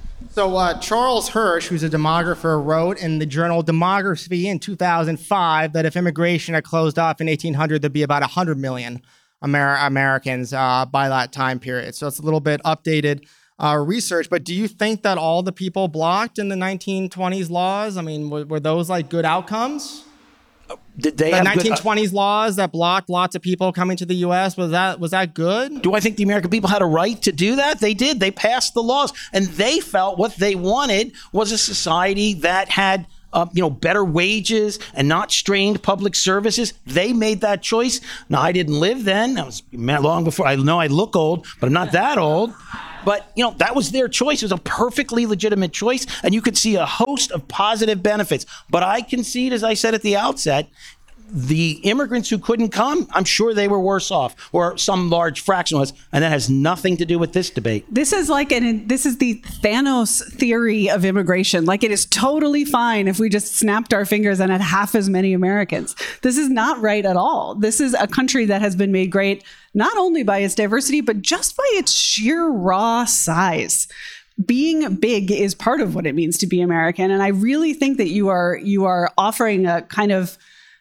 So Charles Hirsch, who's a demographer, wrote in the journal Demography in 2005 that if immigration had closed off in 1800, there'd be about 100 million Americans by that time period. So it's a little bit updated research. But do you think that all the people blocked in the 1920s laws, I mean, were those like good outcomes? Did they The have 1920s laws that blocked lots of people coming to the U.S., was that good? Do I think the American people had a right to do that? They did. They passed the laws, and they felt what they wanted was a society that had better wages and not strained public services. They made that choice. Now, I didn't live then. That was long before. I know I look old, but I'm not that old. But, that was their choice. It was a perfectly legitimate choice, and you could see a host of positive benefits. But I concede, as I said at the outset, the immigrants who couldn't come, I'm sure they were worse off, or some large fraction was, and that has nothing to do with this debate. This is this is the Thanos theory of immigration. Like, it is totally fine if we just snapped our fingers and had half as many Americans. This is not right at all. This is a country that has been made great not only by its diversity, but just by its sheer raw size. Being big is part of what it means to be American, and I really think that you are offering a kind of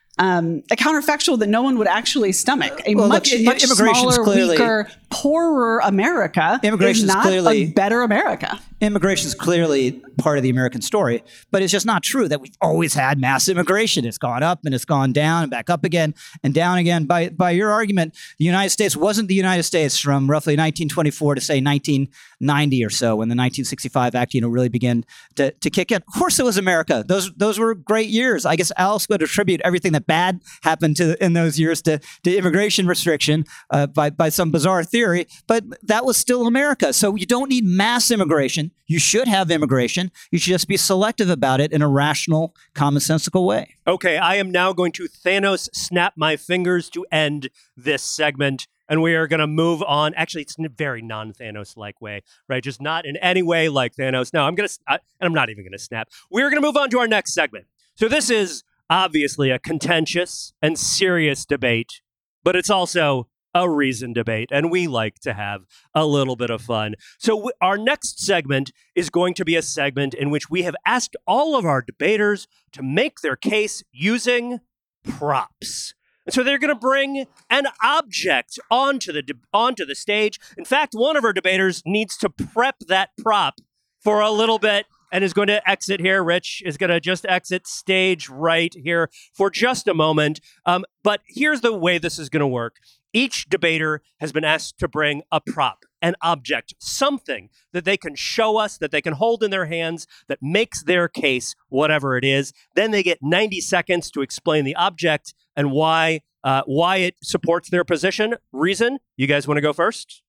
a counterfactual that no one would actually stomach. Much smaller, weaker, poorer America is not a better America. Immigration is clearly part of the American story, but it's just not true that we've always had mass immigration. It's gone up and it's gone down and back up again and down again. By your argument, the United States wasn't the United States from roughly 1924 to say 1990 or so, when the 1965 Act, really began to kick in. Of course, it was America. Those were great years. I guess Alice would attribute everything that bad happened in those years to immigration restriction by some bizarre theory, but that was still America. So you don't need mass immigration. You should have immigration. You should just be selective about it in a rational, commonsensical way. Okay, I am now going to Thanos snap my fingers to end this segment, and we are going to move on. Actually, it's in a very non-Thanos-like way, right? Just not in any way like Thanos. No, I'm not even going to snap. We're going to move on to our next segment. So this is obviously a contentious and serious debate, but it's also a reasoned debate, and we like to have a little bit of fun. So our next segment is going to be a segment in which we have asked all of our debaters to make their case using props. And so they're going to bring an object onto the stage. In fact, one of our debaters needs to prep that prop for a little bit and is going to exit here. Rich is going to just exit stage right here for just a moment. But here's the way this is going to work. Each debater has been asked to bring a prop, an object, something that they can show us, that they can hold in their hands, that makes their case, whatever it is. Then they get 90 seconds to explain the object and why it supports their position. Reason, you guys want to go first?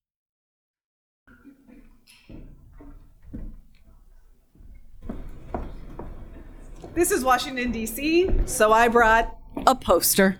This is Washington, D.C., so I brought a poster.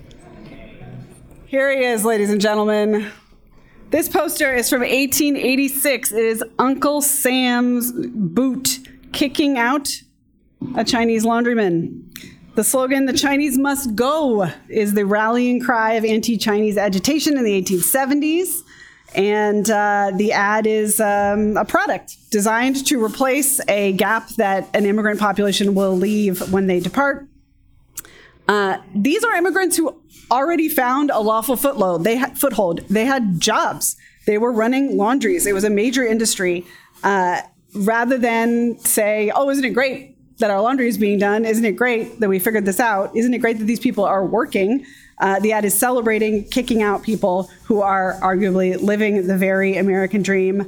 Here he is, ladies and gentlemen. This poster is from 1886. It is Uncle Sam's boot kicking out a Chinese laundryman. The slogan, "The Chinese must go," is the rallying cry of anti-Chinese agitation in the 1870s. And the ad is a product designed to replace a gap that an immigrant population will leave when they depart. These are immigrants who already found a lawful foothold. They had jobs. They were running laundries. It was a major industry. Rather than say, "Oh, isn't it great that our laundry is being done? Isn't it great that we figured this out? Isn't it great that these people are working?" The ad is celebrating kicking out people who are arguably living the very American dream.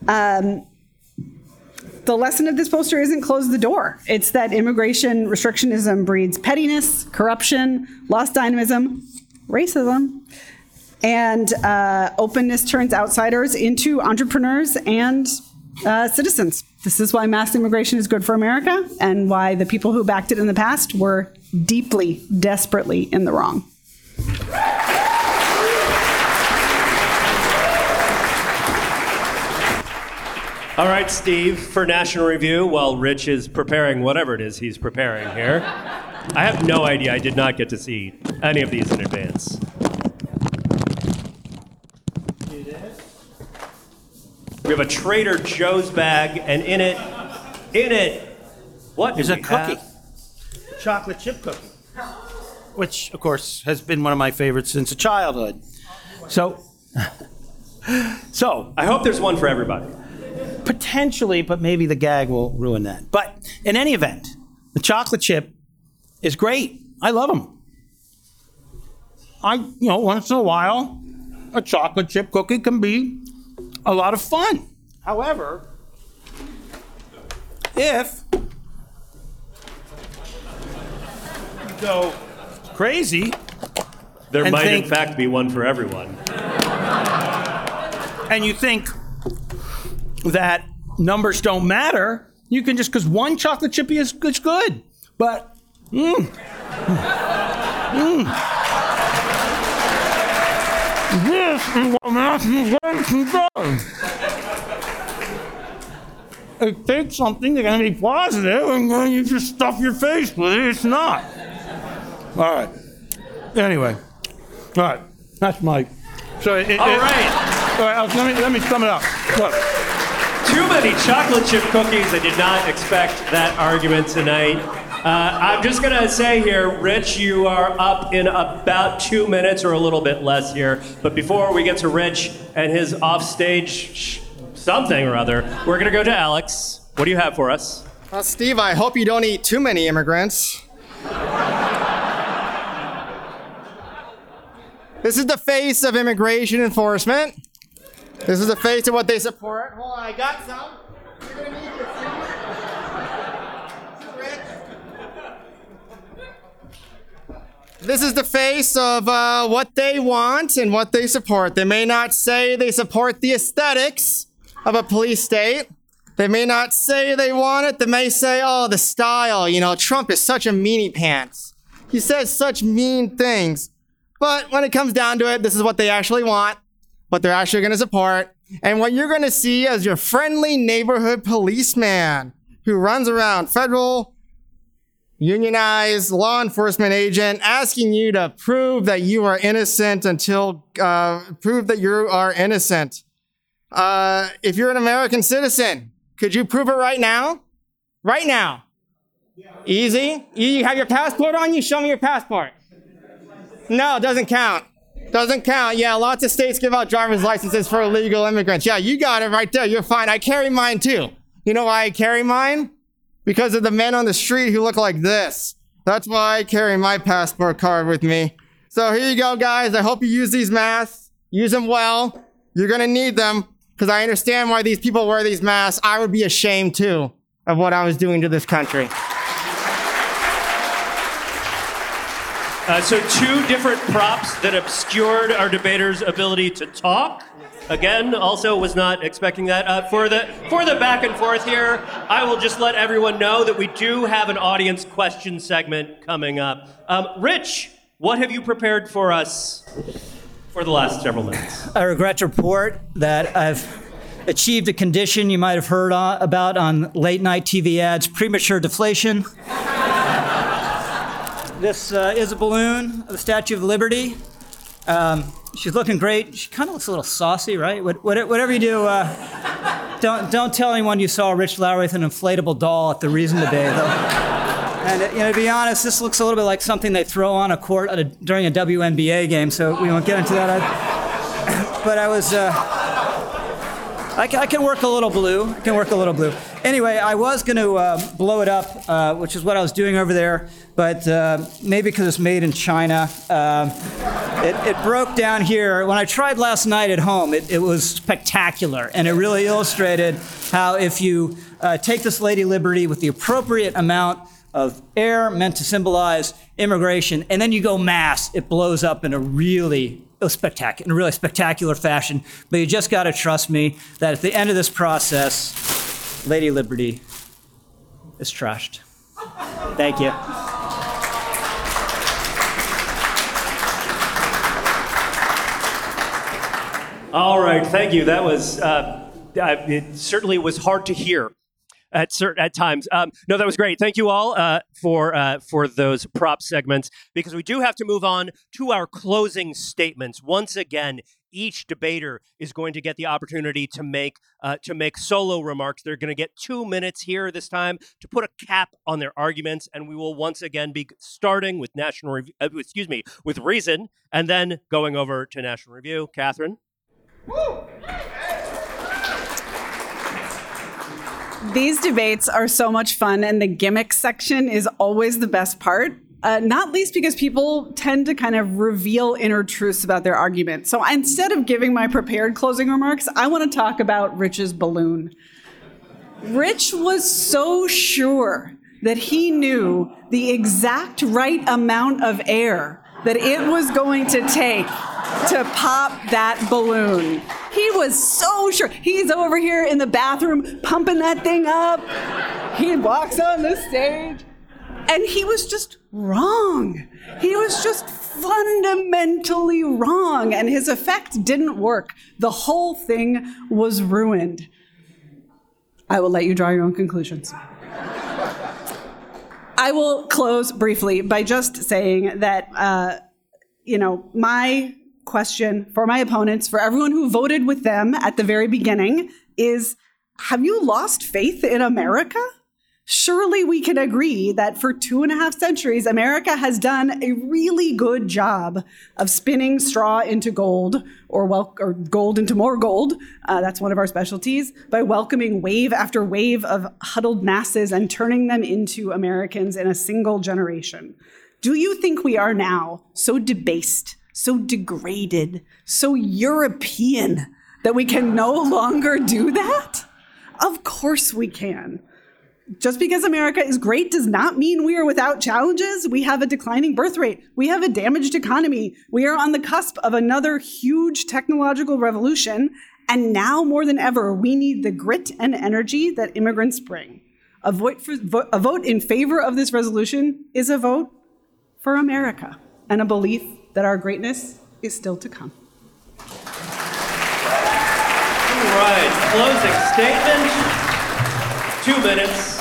The lesson of this poster isn't close the door. It's that immigration restrictionism breeds pettiness, corruption, lost dynamism, racism, and openness turns outsiders into entrepreneurs and citizens. This is why mass immigration is good for America and why the people who backed it in the past were deeply, desperately in the wrong. All right, Steve, for National Review, while Rich is preparing whatever it is he's preparing here, I have no idea. I did not get to see any of these in advance. We have a Trader Joe's bag, and in it, what is a cookie? Chocolate chip cookie, which, of course, has been one of my favorites since childhood. So I hope there's one for everybody. Potentially, but maybe the gag will ruin that. But in any event, the chocolate chip is great. I love them. once in a while, a chocolate chip cookie can be a lot of fun. However, if you go crazy, There and might, think- in fact, be one for everyone. and you think that numbers don't matter, you can just, because one chocolate chip is good. But, this is what mathematicians does. It takes something that's going to be positive, and then you just stuff your face with it. It's not. All right. Anyway. All right. That's my... So All right. All right, let me sum it up. Look. Too many chocolate chip cookies. I did not expect that argument tonight. I'm just going to say here, Rich, you are up in about 2 minutes or a little bit less here. But before we get to Rich and his offstage something or other, we're going to go to Alex. What do you have for us? Steve, I hope you don't eat too many immigrants. This is the face of immigration enforcement. This is the face of what they support. Hold on, I got some. You're gonna need this. This is the face of what they want and what they support. They may not say they support the aesthetics of a police state. They may not say they want it. They may say, oh, the style. Trump is such a meanie pants. He says such mean things. But when it comes down to it, this is what they actually want, what they're actually going to support, and what you're going to see as your friendly neighborhood policeman who runs around, federal, unionized law enforcement agent, asking you to prove that you are innocent prove that you are innocent. If you're an American citizen, could you prove it right now? Right now. Yeah. Easy. You have your passport on you? Show me your passport. No, it doesn't count. Doesn't count. Yeah, lots of states give out driver's licenses for illegal immigrants. Yeah, you got it right there. You're fine. I carry mine too. You know why I carry mine? Because of the men on the street who look like this. That's why I carry my passport card with me. So here you go, guys. I hope you use these masks. Use them well. You're going to need them because I understand why these people wear these masks. I would be ashamed too of what I was doing to this country. So 2 different props that obscured our debater's ability to talk. Again, also was not expecting that. For the back and forth here, I will just let everyone know that we do have an audience question segment coming up. Rich, what have you prepared for us for the last several minutes? I regret to report that I've achieved a condition you might have heard about on late night TV ads, premature deflation. This is a balloon of the Statue of Liberty. She's looking great. She kind of looks a little saucy, right? Whatever you do, don't tell anyone you saw Rich Lowry with an inflatable doll at the Reason today, though. And to be honest, this looks a little bit like something they throw on a court during a WNBA game, so we won't get into that. But I was, I can work a little blue. Anyway, I was going to blow it up, which is what I was doing over there, but maybe because it's made in China, it broke down here. When I tried last night at home, it was spectacular, and it really illustrated how if you take this Lady Liberty with the appropriate amount of air meant to symbolize immigration, and then you go mass, it blows up in a really spectacular fashion. But you just got to trust me that at the end of this process, Lady Liberty is trashed. Thank you. All right, thank you. That was, it certainly was hard to hear at times. No, that was great. Thank you all for those prop segments, because we do have to move on to our closing statements. Once again, each debater is going to get the opportunity to make solo remarks. They're going to get 2 minutes here this time to put a cap on their arguments, and we will once again be starting with with Reason, and then going over to National Review. Catherine. These debates are so much fun, and the gimmick section is always the best part. not least because people tend to kind of reveal inner truths about their argument. So instead of giving my prepared closing remarks, I want to talk about Rich's balloon. Rich was so sure that he knew the exact right amount of air that it was going to take to pop that balloon. He was so sure. He's over here in the bathroom pumping that thing up. He walks on the stage, and he was just wrong. He was just fundamentally wrong, and his effect didn't work. The whole thing was ruined. I will let you draw your own conclusions. I will close briefly by just saying that, my question for my opponents, for everyone who voted with them at the very beginning, is, have you lost faith in America? Surely we can agree that for 2.5 centuries, America has done a really good job of spinning straw into gold, or gold into more gold. That's one of our specialties, by welcoming wave after wave of huddled masses and turning them into Americans in a single generation. Do you think we are now so debased, so degraded, so European that we can no longer do that? Of course we can. Just because America is great does not mean we are without challenges. We have a declining birth rate. We have a damaged economy. We are on the cusp of another huge technological revolution. And now more than ever, we need the grit and energy that immigrants bring. A vote in favor of this resolution is a vote for America and a belief that our greatness is still to come. All right, closing statement, 2 minutes.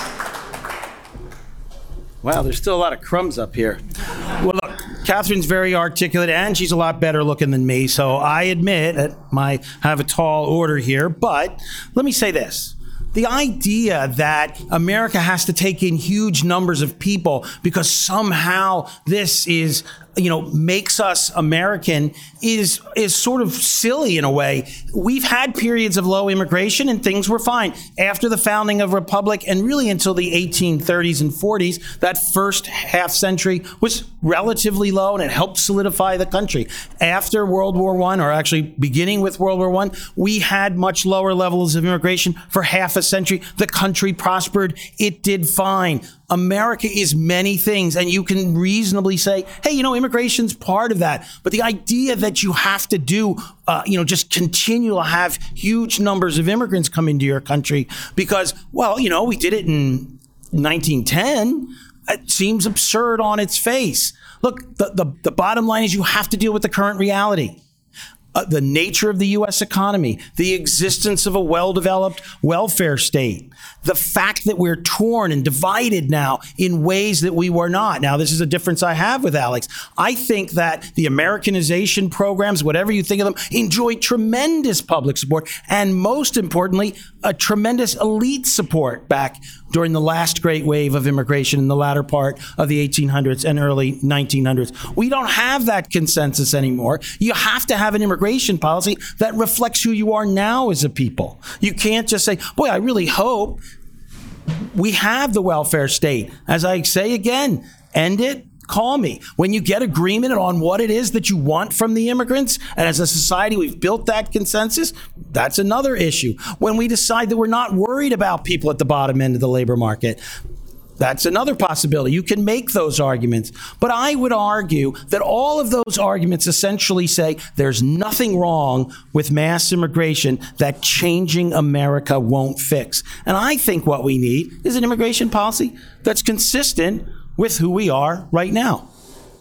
Wow, there's still a lot of crumbs up here. Well, look, Catherine's very articulate, and she's a lot better looking than me, so I admit that I have a tall order here, but let me say this. The idea that America has to take in huge numbers of people because somehow this is, makes us American is sort of silly in a way. We've had periods of low immigration and things were fine. After the founding of Republic and really until the 1830s and 40s, that first half century was relatively low and it helped solidify the country. After World War I, or actually beginning with World War I, we had much lower levels of immigration for half a century. The country prospered. It did fine. America is many things, and you can reasonably say, hey, immigration's part of that. But the idea that you have to just continue to have huge numbers of immigrants come into your country because, we did it in 1910, it seems absurd on its face. Look, the bottom line is you have to deal with the current reality. The nature of the U.S. economy, the existence of a well-developed welfare state, the fact that we're torn and divided now in ways that we were not. Now, this is a difference I have with Alex. I think that the Americanization programs, whatever you think of them, enjoyed tremendous public support and, most importantly, a tremendous elite support back during the last great wave of immigration in the latter part of the 1800s and early 1900s. We don't have that consensus anymore. You have to have an immigration policy that reflects who you are now as a people. You can't just say, boy, I really hope we have the welfare state. As I say again, end it. Call me. When you get agreement on what it is that you want from the immigrants, and as a society we've built that consensus, that's another issue. When we decide that we're not worried about people at the bottom end of the labor market, that's another possibility. You can make those arguments. But I would argue that all of those arguments essentially say there's nothing wrong with mass immigration that changing America won't fix. And I think what we need is an immigration policy that's consistent with who we are right now.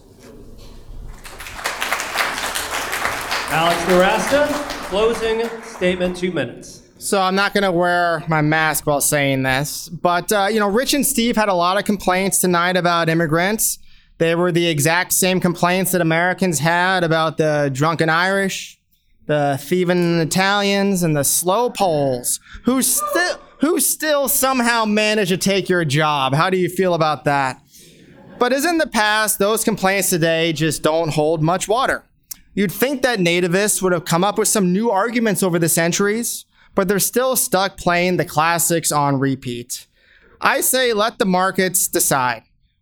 Alex Nowrasteh, closing statement, 2 minutes. So I'm not going to wear my mask while saying this, but, Rich and Steve had a lot of complaints tonight about immigrants. They were the exact same complaints that Americans had about the drunken Irish, the thieving Italians, and the slow Poles, who still somehow managed to take your job. How do you feel about that? But as in the past, those complaints today just don't hold much water. You'd think that nativists would have come up with some new arguments over the centuries, but they're still stuck playing the classics on repeat. I say let the markets decide.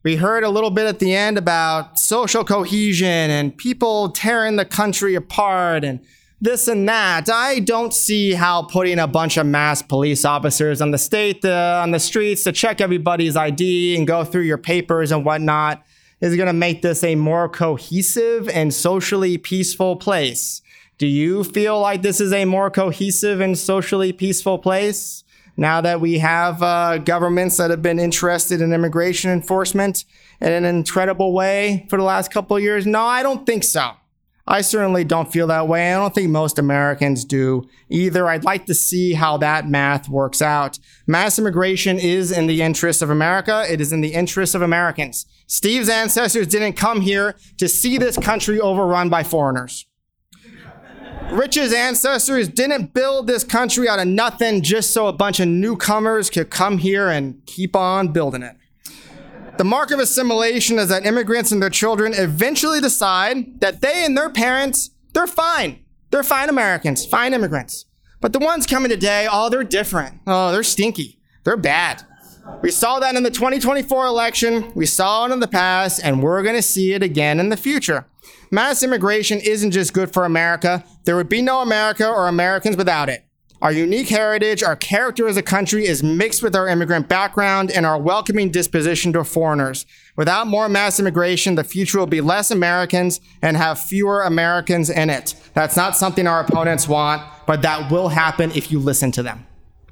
We heard a little bit at the end about social cohesion and people tearing the country apart and this and that. I don't see how putting a bunch of masked police officers on the streets to check everybody's ID and go through your papers and whatnot is going to make this a more cohesive and socially peaceful place. Do you feel like this is a more cohesive and socially peaceful place now that we have governments that have been interested in immigration enforcement in an incredible way for the last couple of years? No, I don't think so. I certainly don't feel that way. I don't think most Americans do either. I'd like to see how that math works out. Mass immigration is in the interest of America. It is in the interest of Americans. Steve's ancestors didn't come here to see this country overrun by foreigners. Rich's ancestors didn't build this country out of nothing just so a bunch of newcomers could come here and keep on building it. The mark of assimilation is that immigrants and their children eventually decide that they and their parents, they're fine. They're fine Americans, fine immigrants. But the ones coming today, they're different. They're stinky. They're bad. We saw that in the 2024 election. We saw it in the past, and we're going to see it again in the future. Mass immigration isn't just good for America. There would be no America or Americans without it. Our unique heritage, our character as a country is mixed with our immigrant background and our welcoming disposition to foreigners. Without more mass immigration, the future will be less Americans and have fewer Americans in it. That's not something our opponents want, but that will happen if you listen to them.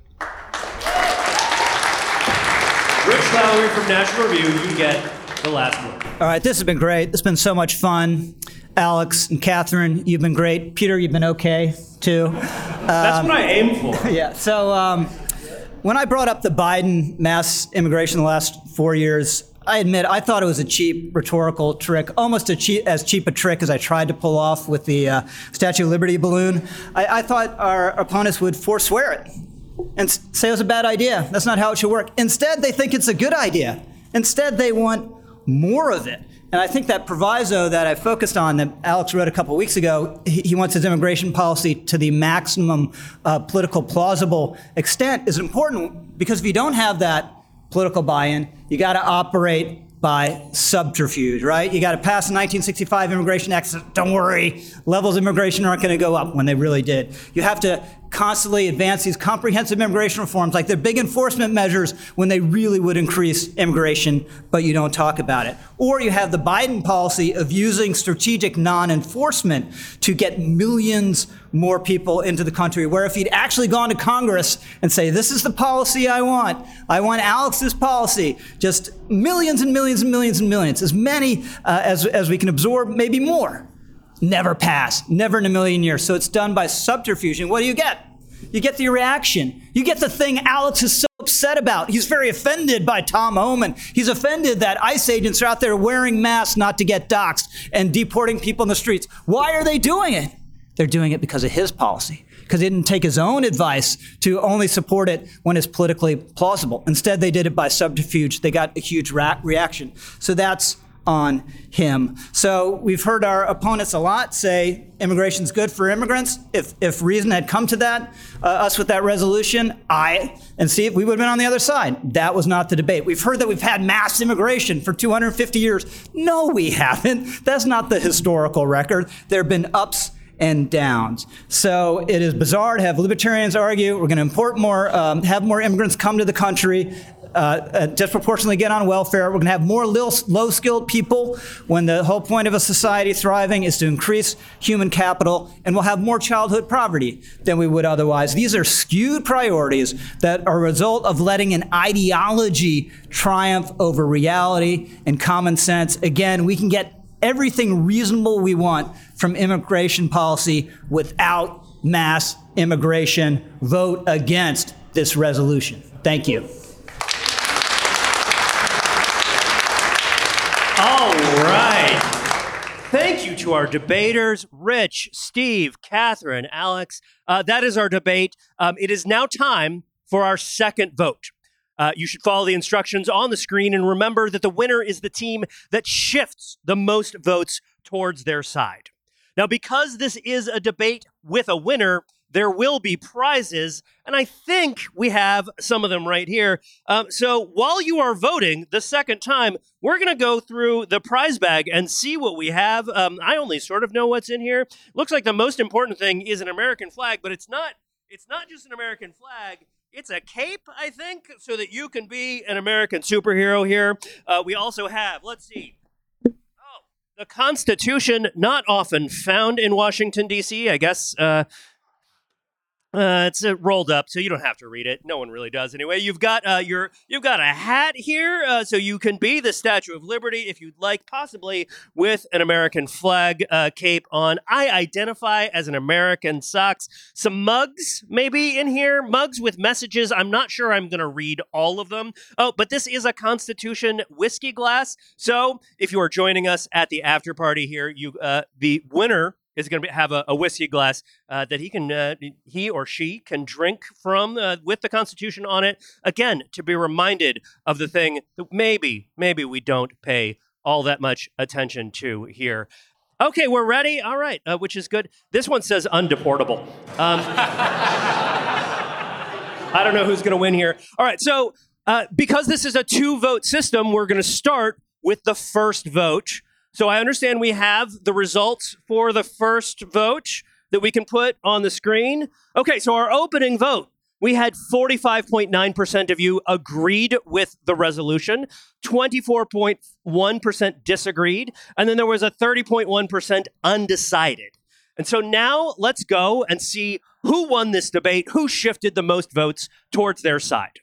Rich Lowry from National Review, you get the last word. All right, this has been great. It's been so much fun. Alex and Catherine, you've been great. Peter, you've been okay, too. That's what I aim for. Yeah, so when I brought up the Biden mass immigration the last 4 years, I admit I thought it was a cheap rhetorical trick, almost as cheap a trick as I tried to pull off with the Statue of Liberty balloon. I thought our opponents would forswear it and say it was a bad idea. That's not how it should work. Instead, they think it's a good idea. Instead, they want more of it. And I think that proviso that I focused on that Alex wrote a couple weeks ago, he wants his immigration policy to the maximum political plausible extent is important because if you don't have that political buy-in, you got to operate by subterfuge, right? You got to pass the 1965 Immigration Act. Don't worry, levels of immigration aren't going to go up when they really did. You have to constantly advance these comprehensive immigration reforms, like they're big enforcement measures when they really would increase immigration, but you don't talk about it. Or you have the Biden policy of using strategic non-enforcement to get millions more people into the country, where if he'd actually gone to Congress and say, this is the policy I want Alex's policy, just millions and millions and millions and millions, as many as we can absorb, maybe more. Never pass, never in a million years. So it's done by subterfuge. And what do you get? You get the reaction. You get the thing Alex is so upset about. He's very offended by Tom Homan. He's offended that ICE agents are out there wearing masks not to get doxxed and deporting people in the streets. Why are they doing it? They're doing it because of his policy, because he didn't take his own advice to only support it when it's politically plausible. Instead, they did it by subterfuge. They got a huge reaction. So that's on him. So we've heard our opponents a lot say immigration's good for immigrants. If reason had come to that, us with that resolution, and Steve, we would have been on the other side. That was not the debate. We've heard that we've had mass immigration for 250 years. No, we haven't. That's not the historical record. There have been ups and downs. So it is bizarre to have libertarians argue we're going to import more, have more immigrants come to the country, disproportionately get on welfare. We're going to have more low-skilled people when the whole point of a society thriving is to increase human capital, and we'll have more childhood poverty than we would otherwise. These are skewed priorities that are a result of letting an ideology triumph over reality and common sense. Again, we can get everything reasonable we want from immigration policy without mass immigration. Vote against this resolution. Thank you. All right. Thank you to our debaters, Rich, Steve, Catherine, Alex. That is our debate. It is now time for our second vote. You should follow the instructions on the screen and remember that the winner is the team that shifts the most votes towards their side. Now, because this is a debate with a winner, there will be prizes, and I think we have some of them right here. So while you are voting the second time, we're going to go through the prize bag and see what we have. I only sort of know what's in here. Looks like the most important thing is an American flag, but it's not just an American flag. It's a cape, I think, so that you can be an American superhero here. We also have, let's see. The Constitution, not often found in Washington, D.C. I guess it's rolled up, so you don't have to read it. No one really does anyway. You've got you've got a hat here, so you can be the Statue of Liberty if you'd like, possibly with an American flag cape on. I identify as an American socks. Some mugs maybe in here, mugs with messages. I'm not sure I'm going to read all of them. Oh, but this is a Constitution whiskey glass. So if you are joining us at the after party here, the winner is going to have a whiskey glass that he or she can drink from with the Constitution on it. Again, to be reminded of the thing that maybe we don't pay all that much attention to here. Okay, we're ready. All right, which is good. This one says undeportable. I don't know who's going to win here. All right, so because this is a 2-vote system, we're going to start with the first vote. So I understand we have the results for the first vote that we can put on the screen. Okay, so our opening vote, we had 45.9% of you agreed with the resolution, 24.1% disagreed, and then there was a 30.1% undecided. And so now let's go and see who won this debate, who shifted the most votes towards their side.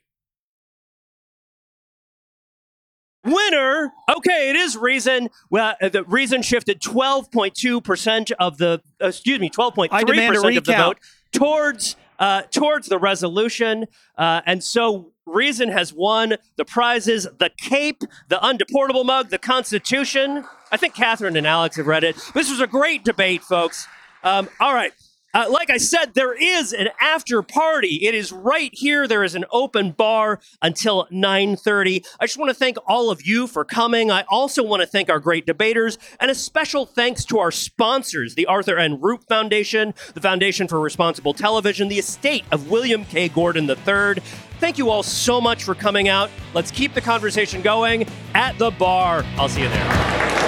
Winner, okay, it is Reason. Well, the Reason shifted 12.2% of the, 12.3% of the vote towards the resolution. And so Reason has won the prizes, the cape, the undeportable mug, the Constitution. I think Catherine and Alex have read it. This was a great debate, folks. All right. Like I said, there is an after party. It is right here. There is an open bar until 9:30. I just want to thank all of you for coming. I also want to thank our great debaters, and a special thanks to our sponsors, the Arthur N. Roop Foundation, the Foundation for Responsible Television, the estate of William K. Gordon III. Thank you all so much for coming out. Let's keep the conversation going at the bar. I'll see you there.